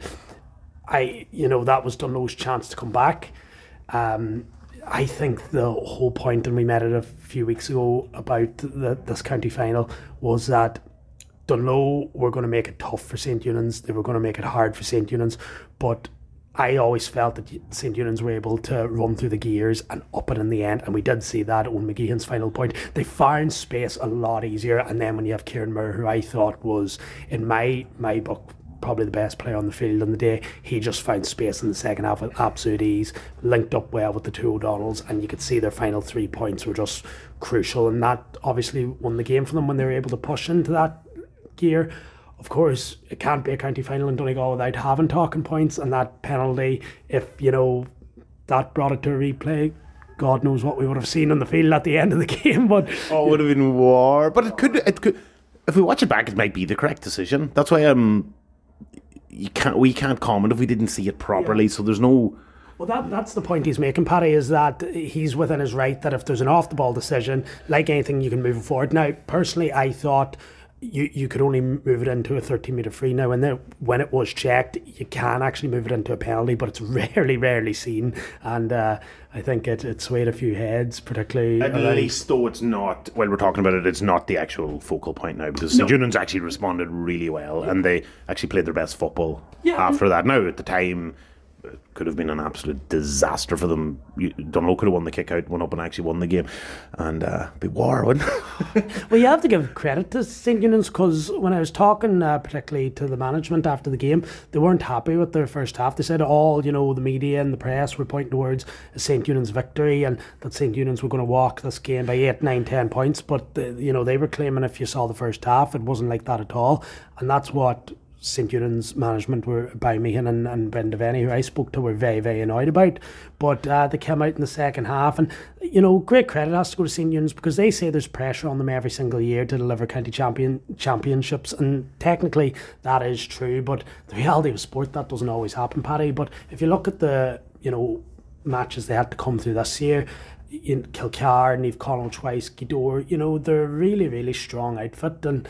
I, you know, that was Dunloe's chance to come back. Um, I think the whole point, and we met it a few weeks ago about the, this county final, was that Dunloe were going to make it tough for St Eunan's. They were going to make it hard for St Eunan's, but I always felt that St Eunan's were able to run through the gears and up it in the end, and we did see that on McGeehan's final point. They found space a lot easier, and then when you have Kieran Moore, who I thought was, in my my book, probably the best player on the field on the day, he just found space in the second half with absolute ease, linked up well with the two O'Donnells, and you could see their final three points were just crucial, and that obviously won the game for them when they were able to push into that gear. Of course, it can't be a county final in Donegal without having talking points, and that penalty, if, you know, that brought it to a replay, God knows what we would have seen on the field at the end of the game. But oh, it would have been war. But it could, it could, if we watch it back, it might be the correct decision. That's why um, you can't, we can't comment if we didn't see it properly. Yeah. So there's no, Well, that, that's the point he's making, Paddy, is that he's within his right that if there's an off-the-ball decision, like anything, you can move it forward. Now, personally, I thought you, you could only move it into a thirteen metre free. Now, when, the, when it was checked, you can actually move it into a penalty, but it's rarely, rarely seen. And uh, I think it, it swayed a few heads, particularly... At already. least, though, it's not... While we're talking about it, it's not the actual focal point now, because No. St Unions actually responded really well, and they actually played their best football Yeah. after that. Now, at the time... It could have been an absolute disaster for them. You, Dunlow could have won the kick out, went up and actually won the game, and uh, be war, wouldn't it? Well, you have to give credit to St Unions, because when I was talking uh, particularly to the management after the game, they weren't happy with their first half. They said all, you know, the media and the press were pointing towards a St Unions victory, and that St Unions were going to walk this game by eight, nine, ten points. But the, you know, they were claiming if you saw the first half, it wasn't like that at all, and that's what St Unions management were, by Meehan and, and Ben Devaney, who I spoke to, were very, very annoyed about. But uh, they came out in the second half, and you know, great credit has to go to St Unions, because they say there's pressure on them every single year to deliver county champion championships, and technically that is true, but the reality of sport, that doesn't always happen, Paddy. But if you look at the, you know, matches they had to come through this year, in Kilcar, Niamh Conall twice, Gweedore, you know, they're a really, really strong outfit, and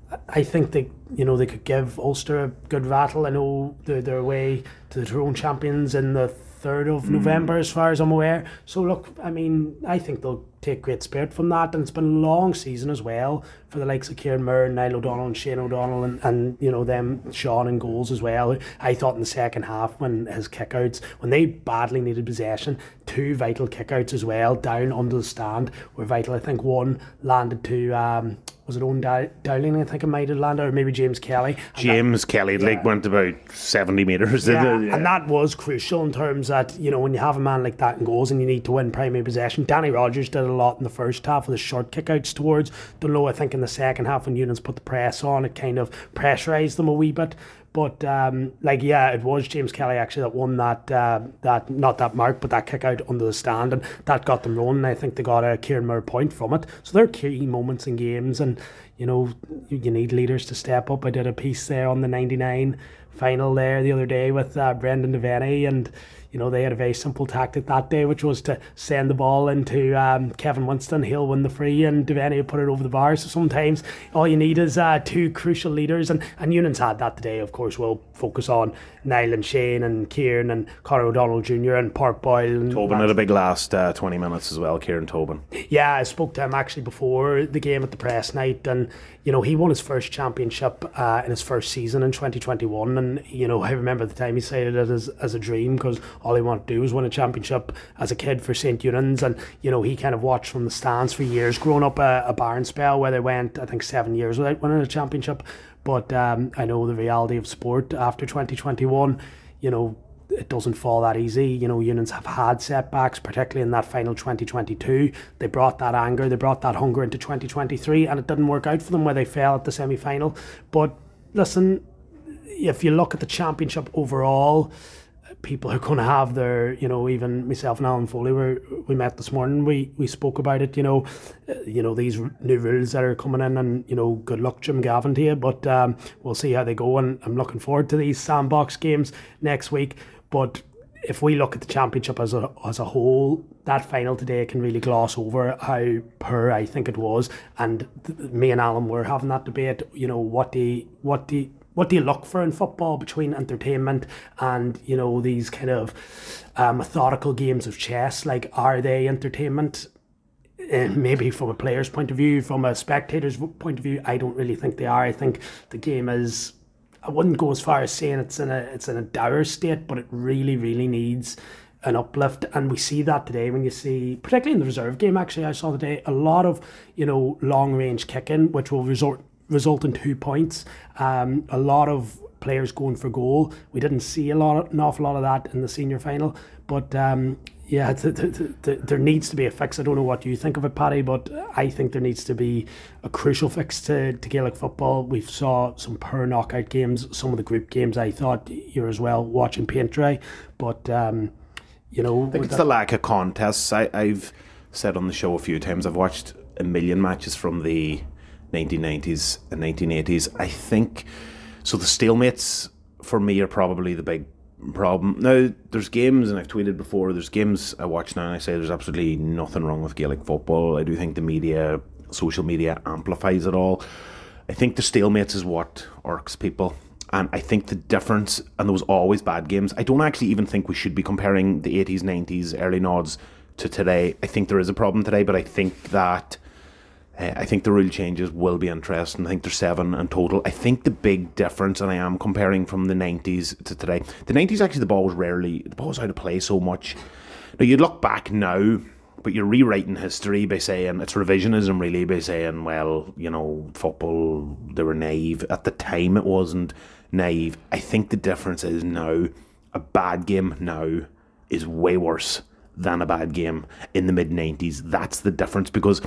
I think they, you know, they could give Ulster a good rattle. I know they're, they're away to the Tyrone champions in the third of mm. November, as far as I'm aware. So look, I mean, I think they'll take great spirit from that, and it's been a long season as well for the likes of Kieran Murr, Niall O'Donnell and Shane O'Donnell, and, and you know, them, Sean in goals as well. I thought in the second half, when his kickouts, when they badly needed possession, two vital kickouts as well down under the stand were vital. I think one landed to um, was it Owen Dow- Dowling, I think it might have landed, or maybe James Kelly. And James that, Kelly, yeah. like, went about seventy metres. Yeah, yeah, and that was crucial in terms that, you know, when you have a man like that in goals and you need to win primary possession. Danny Rogers did a lot in the first half with the short kickouts towards Dunlow. I think in the second half, when Unions put the press on, it kind of pressurised them a wee bit. But um, like, yeah, it was James Kelly actually that won that uh, that not that mark, but that kick out under the stand, and that got them rolling. I think they got a Kieran Murr point from it. So they're key moments in games, and you know, you need leaders to step up. I did a piece there on the ninety-nine final there the other day with uh, Brendan Devaney, and you know, they had a very simple tactic that day, which was to send the ball into um, Kevin Winston. He'll win the free, and Devaney will put it over the bar. So sometimes all you need is uh, two crucial leaders, and, and Unions had that today. Of course, we'll focus on Niall and Shane and Kieran and Conor O'Donnell Junior and Park Boyle. And Tobin had a big last uh, twenty minutes as well, Kieran Tobin. Yeah, I spoke to him actually before the game at the press night, and you know, he won his first championship uh, in his first season in twenty twenty-one, and you know, I remember the time he cited it as, as a dream, because all he wanted to do was win a championship as a kid for St Unions. And you know, he kind of watched from the stands for years, growing up a, a barn spell where they went, I think, seven years without winning a championship. But um, I know the reality of sport after twenty twenty-one, you know, it doesn't fall that easy. You know, Unions have had setbacks, particularly in that final twenty twenty-two. They brought that anger, they brought that hunger into twenty twenty-three, and it didn't work out for them, where they fell at the semi-final. But listen, if you look at the championship overall, people are going to have their, you know, even myself and Alan Foley, were, we met this morning, we, we spoke about it, you know, uh, you know, these new rules that are coming in, and, you know, good luck, Jim Gavin, to you, but um, we'll see how they go, and I'm looking forward to these sandbox games next week. But if we look at the championship as a as a whole, that final today can really gloss over how poor I think it was, and th- me and Alan were having that debate, you know, what do you, what do you, what do you look for in football between entertainment and, you know, these kind of uh, methodical games of chess? Like, are they entertainment? Uh, maybe from a player's point of view, from a spectator's point of view, I don't really think they are. I think the game is, I wouldn't go as far as saying it's in a it's in a dire state, but it really, really needs an uplift, and we see that today when you see, particularly in the reserve game. Actually, I saw today a lot of, you know, long range kicking, which will result result in two points. Um, a lot of players going for goal. We didn't see a lot, an awful lot of that in the senior final, but um, yeah, th- th- th- th- there needs to be a fix. I don't know what you think of it, Paddy, but I think there needs to be a crucial fix to, to Gaelic football. We've saw some poor knockout games, some of the group games. I thought you're as well watching paint dry, but um, you know, I think it's that, the lack of contests. I, I've said on the show a few times, I've watched a million matches from the nineteen nineties and nineteen eighties. I think so. The stalemates for me are probably the big problem. Now, there's games, and I've tweeted before, there's games I watch now and I say there's absolutely nothing wrong with Gaelic football. I do think the media, social media amplifies it all. I think the stalemates is what irks people. And I think the difference, and there was always bad games, I don't actually even think we should be comparing the eighties, nineties, early nods to today. I think there is a problem today, but I think that uh, I think the rule changes will be interesting. I think there's seven in total. I think the big difference, and I am comparing from the nineties to today, the nineties actually the ball was rarely, the ball was out of play so much. Now you look back now, but you're rewriting history by saying, it's revisionism really, by saying, well, you know, football, they were naive. At the time it wasn't naive. I think the difference is now, a bad game now is way worse than a bad game in the mid nineties. That's the difference, because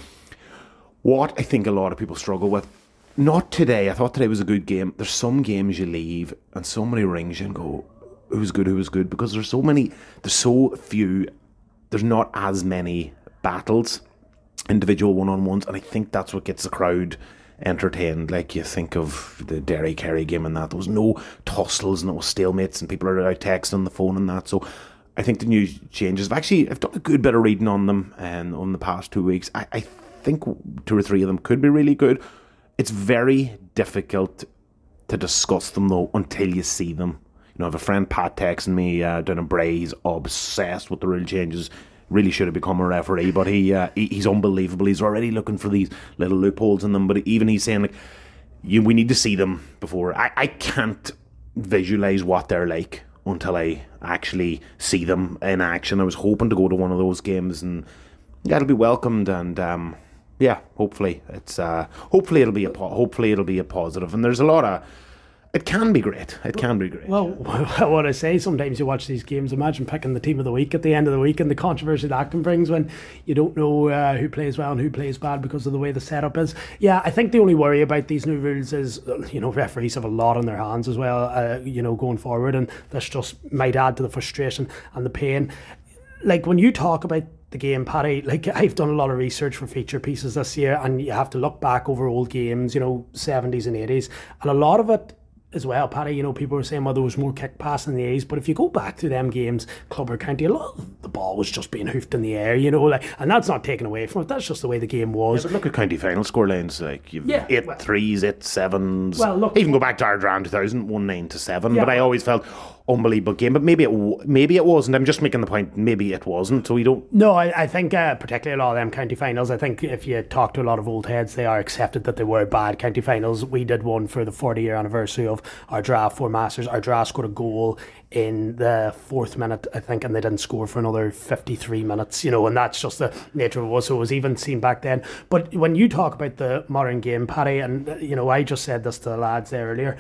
what I think a lot of people struggle with, not today, I thought today was a good game. There's some games you leave and so many rings you and go, who's good, who was good, because there's so many, there's so few, there's not as many battles, individual one-on-ones, and I think that's what gets the crowd entertained. Like you think of the Derry Kerry game and that, there was no tussles and it was stalemates and people are out texting on the phone and that. So I think the new changes, I've actually I've done a good bit of reading on them and on the past two weeks. I, I think two or three of them could be really good. It's very difficult to discuss them though until you see them. You know, I have a friend Pat texting me uh, down in Bray. He's obsessed with the rule changes. Really should have become a referee, but he, uh, he he's unbelievable. He's already looking for these little loopholes in them. But even he's saying, like, you, we need to see them before. I, I can't visualise what they're like until I actually see them in action. I was hoping to go to one of those games, and yeah, it'll be welcomed. And um, yeah, hopefully it's uh, hopefully it'll be a po- hopefully it'll be a positive. And there's a lot of. It can be great. It can be great. Well, what I say, sometimes you watch these games, imagine picking the team of the week at the end of the week and the controversy that can brings when you don't know uh, who plays well and who plays bad because of the way the setup is. Yeah, I think the only worry about these new rules is, you know, referees have a lot on their hands as well, uh, you know, going forward, and this just might add to the frustration and the pain. Like when you talk about the game, Paddy, like I've done a lot of research for feature pieces this year, and you have to look back over old games, you know, seventies and eighties, and a lot of it as well, Paddy, you know, people were saying, well, there was more kick pass in the eighties, but if you go back to them games, Club or County, a lot of the ball was just being hoofed in the air, you know, like, and that's not taken away from it, that's just the way the game was. Yeah, but look at county final score lines, like, you've yeah, eight well, threes, eight sevens, well, look, even go back to Ardran two thousand, one nine to seven, yeah, but I always felt, unbelievable game, but maybe it maybe it wasn't. I'm just making the point, maybe it wasn't, so we don't... No, I, I think uh, particularly a lot of them county finals, I think if you talk to a lot of old heads, they are accepted that they were bad county finals. We did one for the forty year anniversary of our draft, Four Masters. Our draft scored a goal in the fourth minute, I think, and they didn't score for another fifty-three minutes, you know, and that's just the nature of it was, so it was even seen back then. But when you talk about the modern game, Paddy, and you know, I just said this to the lads there earlier,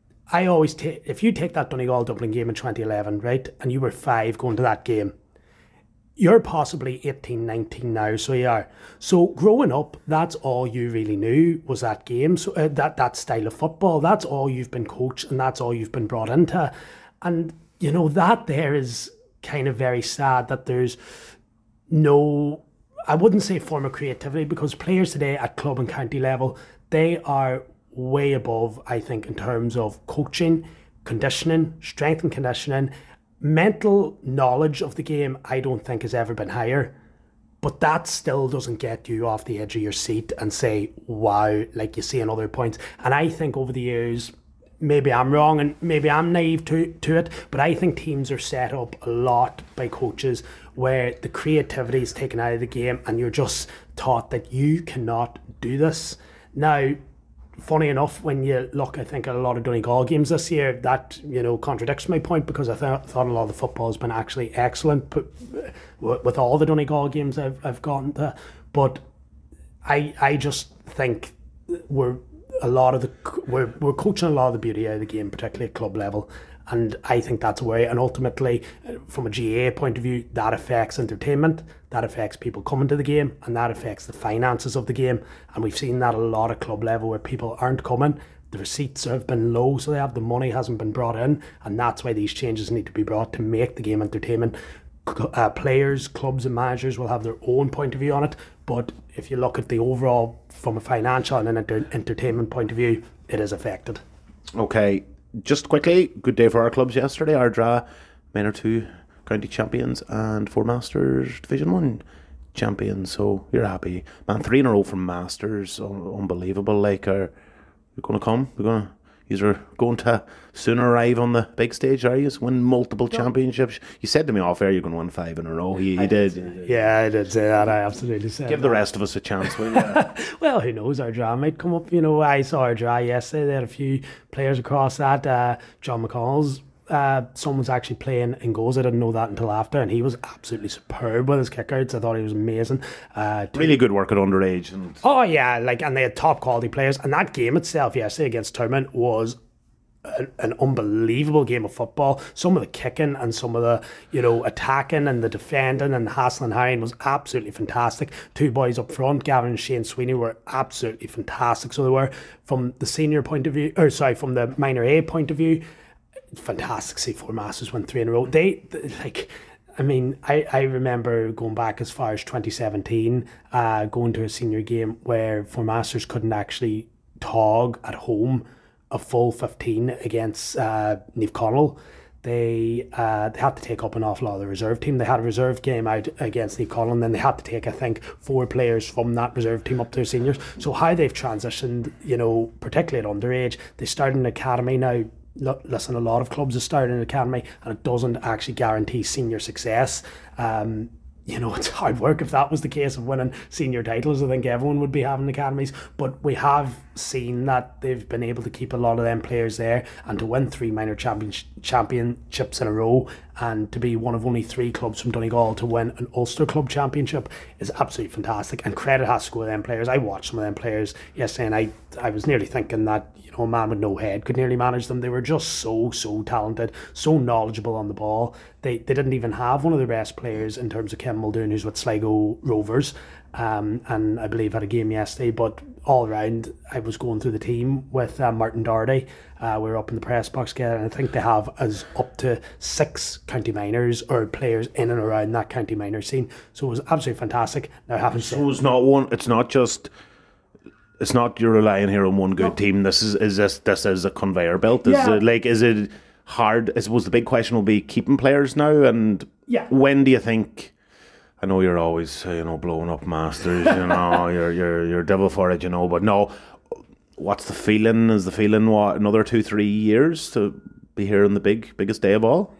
I always take, if you take that Donegal Dublin game in twenty eleven, right, and you were five going to that game, you're possibly eighteen, nineteen now, so you are. So growing up, that's all you really knew was that game, so uh, that, that style of football. That's all you've been coached and that's all you've been brought into. And, you know, that there is kind of very sad that there's no, I wouldn't say form of creativity, because players today at club and county level, they are way above, I think, in terms of coaching, conditioning, strength and conditioning. Mental knowledge of the game, I don't think has ever been higher, but that still doesn't get you off the edge of your seat and say, wow, like you see in other points. And I think over the years, maybe I'm wrong and maybe I'm naive to, to it, but I think teams are set up a lot by coaches where the creativity is taken out of the game and you're just taught that you cannot do this. Now, funny enough, when you look, I think, at a lot of Donegal games this year, that, you know, contradicts my point, because I th- thought a lot of the football has been actually excellent but, uh, with all the Donegal games I've I've gotten to. But I I just think we're a lot of the we're we're coaching a lot of the beauty out of the game, particularly at club level. And I think that's a worry. And ultimately, from a G A A point of view, that affects entertainment, that affects people coming to the game, and that affects the finances of the game. And we've seen that a lot at club level where people aren't coming. The receipts have been low, so they have the money hasn't been brought in. And that's why these changes need to be brought to make the game entertainment. Uh, players, clubs and managers will have their own point of view on it. But if you look at the overall, from a financial and an enter- entertainment point of view, it is affected. Okay. just quickly, good day for our clubs yesterday. Ardra, Minor two county champions, and Four Masters Division one champions. So you're happy, man. Three in a row from Masters, un- unbelievable. Like, are you going to come? We're going to. You're going to soon arrive on the big stage, are you? Win multiple no. championships. You said to me off air you're going to win five in a row. You, you did. did. Yeah, I did say that. I absolutely said Give that. the rest of us a chance, will you? Well, who knows? Ardra might come up. You know, I saw Ardra yesterday. They had a few players across that. Uh, John McConnell's uh, son was actually playing in goals. I didn't know that until after, and he was absolutely superb with his kickouts. I thought he was amazing. Uh, really good work at underage. And oh yeah, like, and they had top quality players. And that game itself yesterday against Tournament was An, an unbelievable game of football. Some of the kicking and some of the, you know, attacking and the defending and hassling hiring was absolutely fantastic. Two boys up front, Gavin and Shane Sweeney, were absolutely fantastic. So they were, from the senior point of view, or sorry, from the minor A point of view, fantastic. See, Four Masters won three in a row. They, they like. I mean, I, I remember going back as far as twenty seventeen, uh, going to a senior game where Four Masters couldn't actually tog at home a full fifteen against uh, Niamh Connell. They uh, they had to take up an awful lot of the reserve team. They had a reserve game out against Niamh Connell, and then they had to take, I think, four players from that reserve team up to their seniors. So how they've transitioned, you know, particularly at underage, they started an academy now. Listen, a lot of clubs have started an academy, and it doesn't actually guarantee senior success. Um, You know, it's hard work. If that was the case of winning senior titles, I think everyone would be having academies. But we have seen that they've been able to keep a lot of them players there, and to win three minor champion, championships in a row, and to be one of only three clubs from Donegal to win an Ulster Club Championship is absolutely fantastic. And credit has to go to them players. I watched some of them players yesterday, and I, I was nearly thinking that, you know, a man with no head could nearly manage them. They were just so, so talented, so knowledgeable on the ball. They they didn't even have one of the best players in terms of Ken Muldoon, who's with Sligo Rovers, um, and I believe had a game yesterday. But all around, I was going through the team with uh, Martin Doherty. Uh, we were up in the press box together, and I think they have as up to six county minors or players in and around that county minor scene. So it was absolutely fantastic. Now, having so it's not one. It's not just. It's not you're relying here on one good no. team. This is is this this is a conveyor belt. Is yeah. it like is it hard? I suppose the big question will be keeping players now. And yeah. when do you think? I know you're always you know blowing up Masters. You know you're you're you're devil for it. You know, but no. What's the feeling? Is the feeling what another two three years to be here on the big biggest day of all?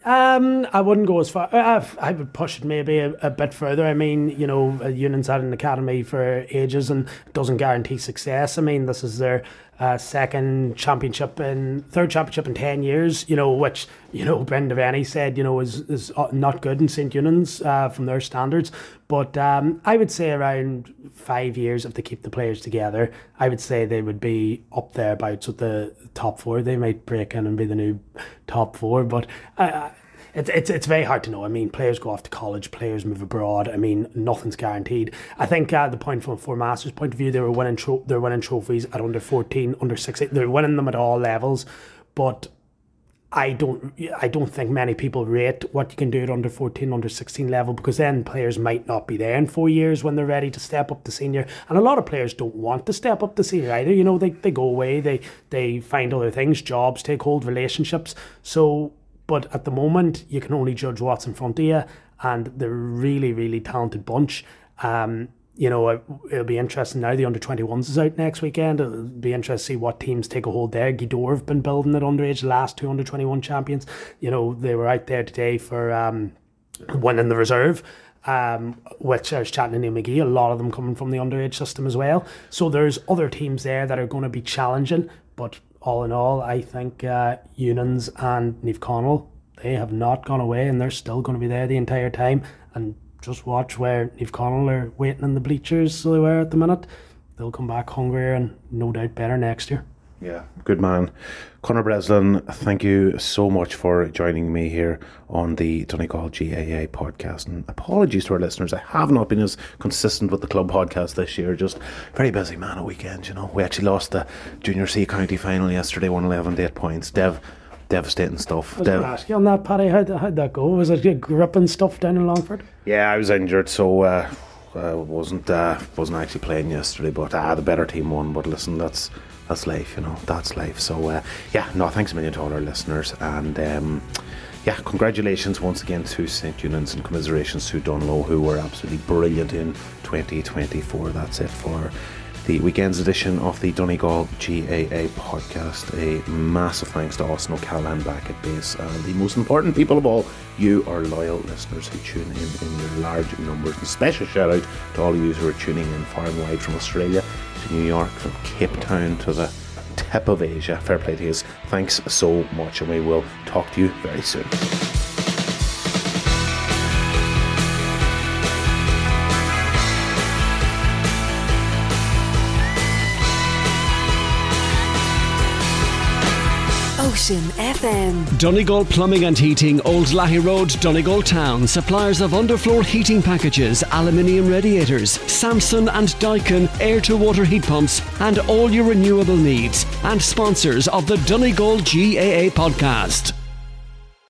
Um, I wouldn't go as far. I, I would push it maybe a, a bit further. I mean, you know, Union's had an academy for ages and it doesn't guarantee success. I mean, this is their uh, second championship in third championship in ten years. You know, which you know Brendan Devaney said you know is is not good in Saint Eunan's uh, from their standards. But um, I would say around five years if they keep the players together, I would say they would be up thereabouts with the top four. They might break in and be the new top four, but uh, it's it's it's very hard to know. I mean, players go off to college, players move abroad. I mean, nothing's guaranteed. I think uh, the point from a Four Masters point of view, they were winning tro- they're winning trophies at under fourteen, under sixteen. They're winning them at all levels, but I don't I don't think many people rate what you can do at under fourteen, under sixteen level, because then players might not be there in four years when they're ready to step up to senior. And a lot of players don't want to step up to senior either. You know, they, they go away, they they find other things, jobs take hold, relationships. So, but at the moment, you can only judge what's in front of you, and they're a really, really talented bunch. Um, You know, it'll be interesting now. The under twenty-ones is out next weekend. It'll be interesting to see what teams take a hold there. Gweedore have been building at underage, the last two under twenty-one champions. You know, they were out there today for um, winning the reserve, um, which I was chatting to Neil McGee, a lot of them coming from the underage system as well. So there's other teams there that are going to be challenging. But all in all, I think uh, Eunan's and Niamh Connell, they have not gone away, and they're still going to be there the entire time. And just watch where Niamh Connell are waiting in the bleachers, so they were at the minute. They'll come back hungrier and no doubt better next year. Yeah, good man. Conor Breslin, thank you so much for joining me here on the Donegal G A A podcast. And apologies to our listeners, I have not been as consistent with the club podcast this year. Just very busy man at weekends, you know. We actually lost the Junior C county final yesterday, one eleven to eight points. Dev, devastating stuff. I was going to ask you on that, Paddy, how'd, how'd that go? Was it gripping stuff down in Longford? Yeah, I was injured, so uh, I wasn't uh, wasn't actually playing yesterday, but uh, the better team won. But listen, that's that's life, you know. That's life. So uh, yeah, no, thanks a million to all our listeners, and um, yeah, congratulations once again to Saint Eunan's and commiserations to Dunlow, who were absolutely brilliant in twenty twenty-four. That's it for the weekend's edition of the Donegal G A A podcast. A massive thanks to Austin O'Callaghan back at base, and the most important people of all, you, our loyal listeners who tune in in your large numbers. And special shout out to all of you who are tuning in far and wide, from Australia to New York, from Cape Town to the tip of Asia. Fair play to you. Thanks so much, and we will talk to you very soon. Ocean F M. Donegal Plumbing and Heating, Old Lahey Road, Donegal Town. Suppliers of underfloor heating packages, aluminium radiators, Samson and Daikin air-to-water heat pumps, and all your renewable needs. And sponsors of the Donegal G A A podcast.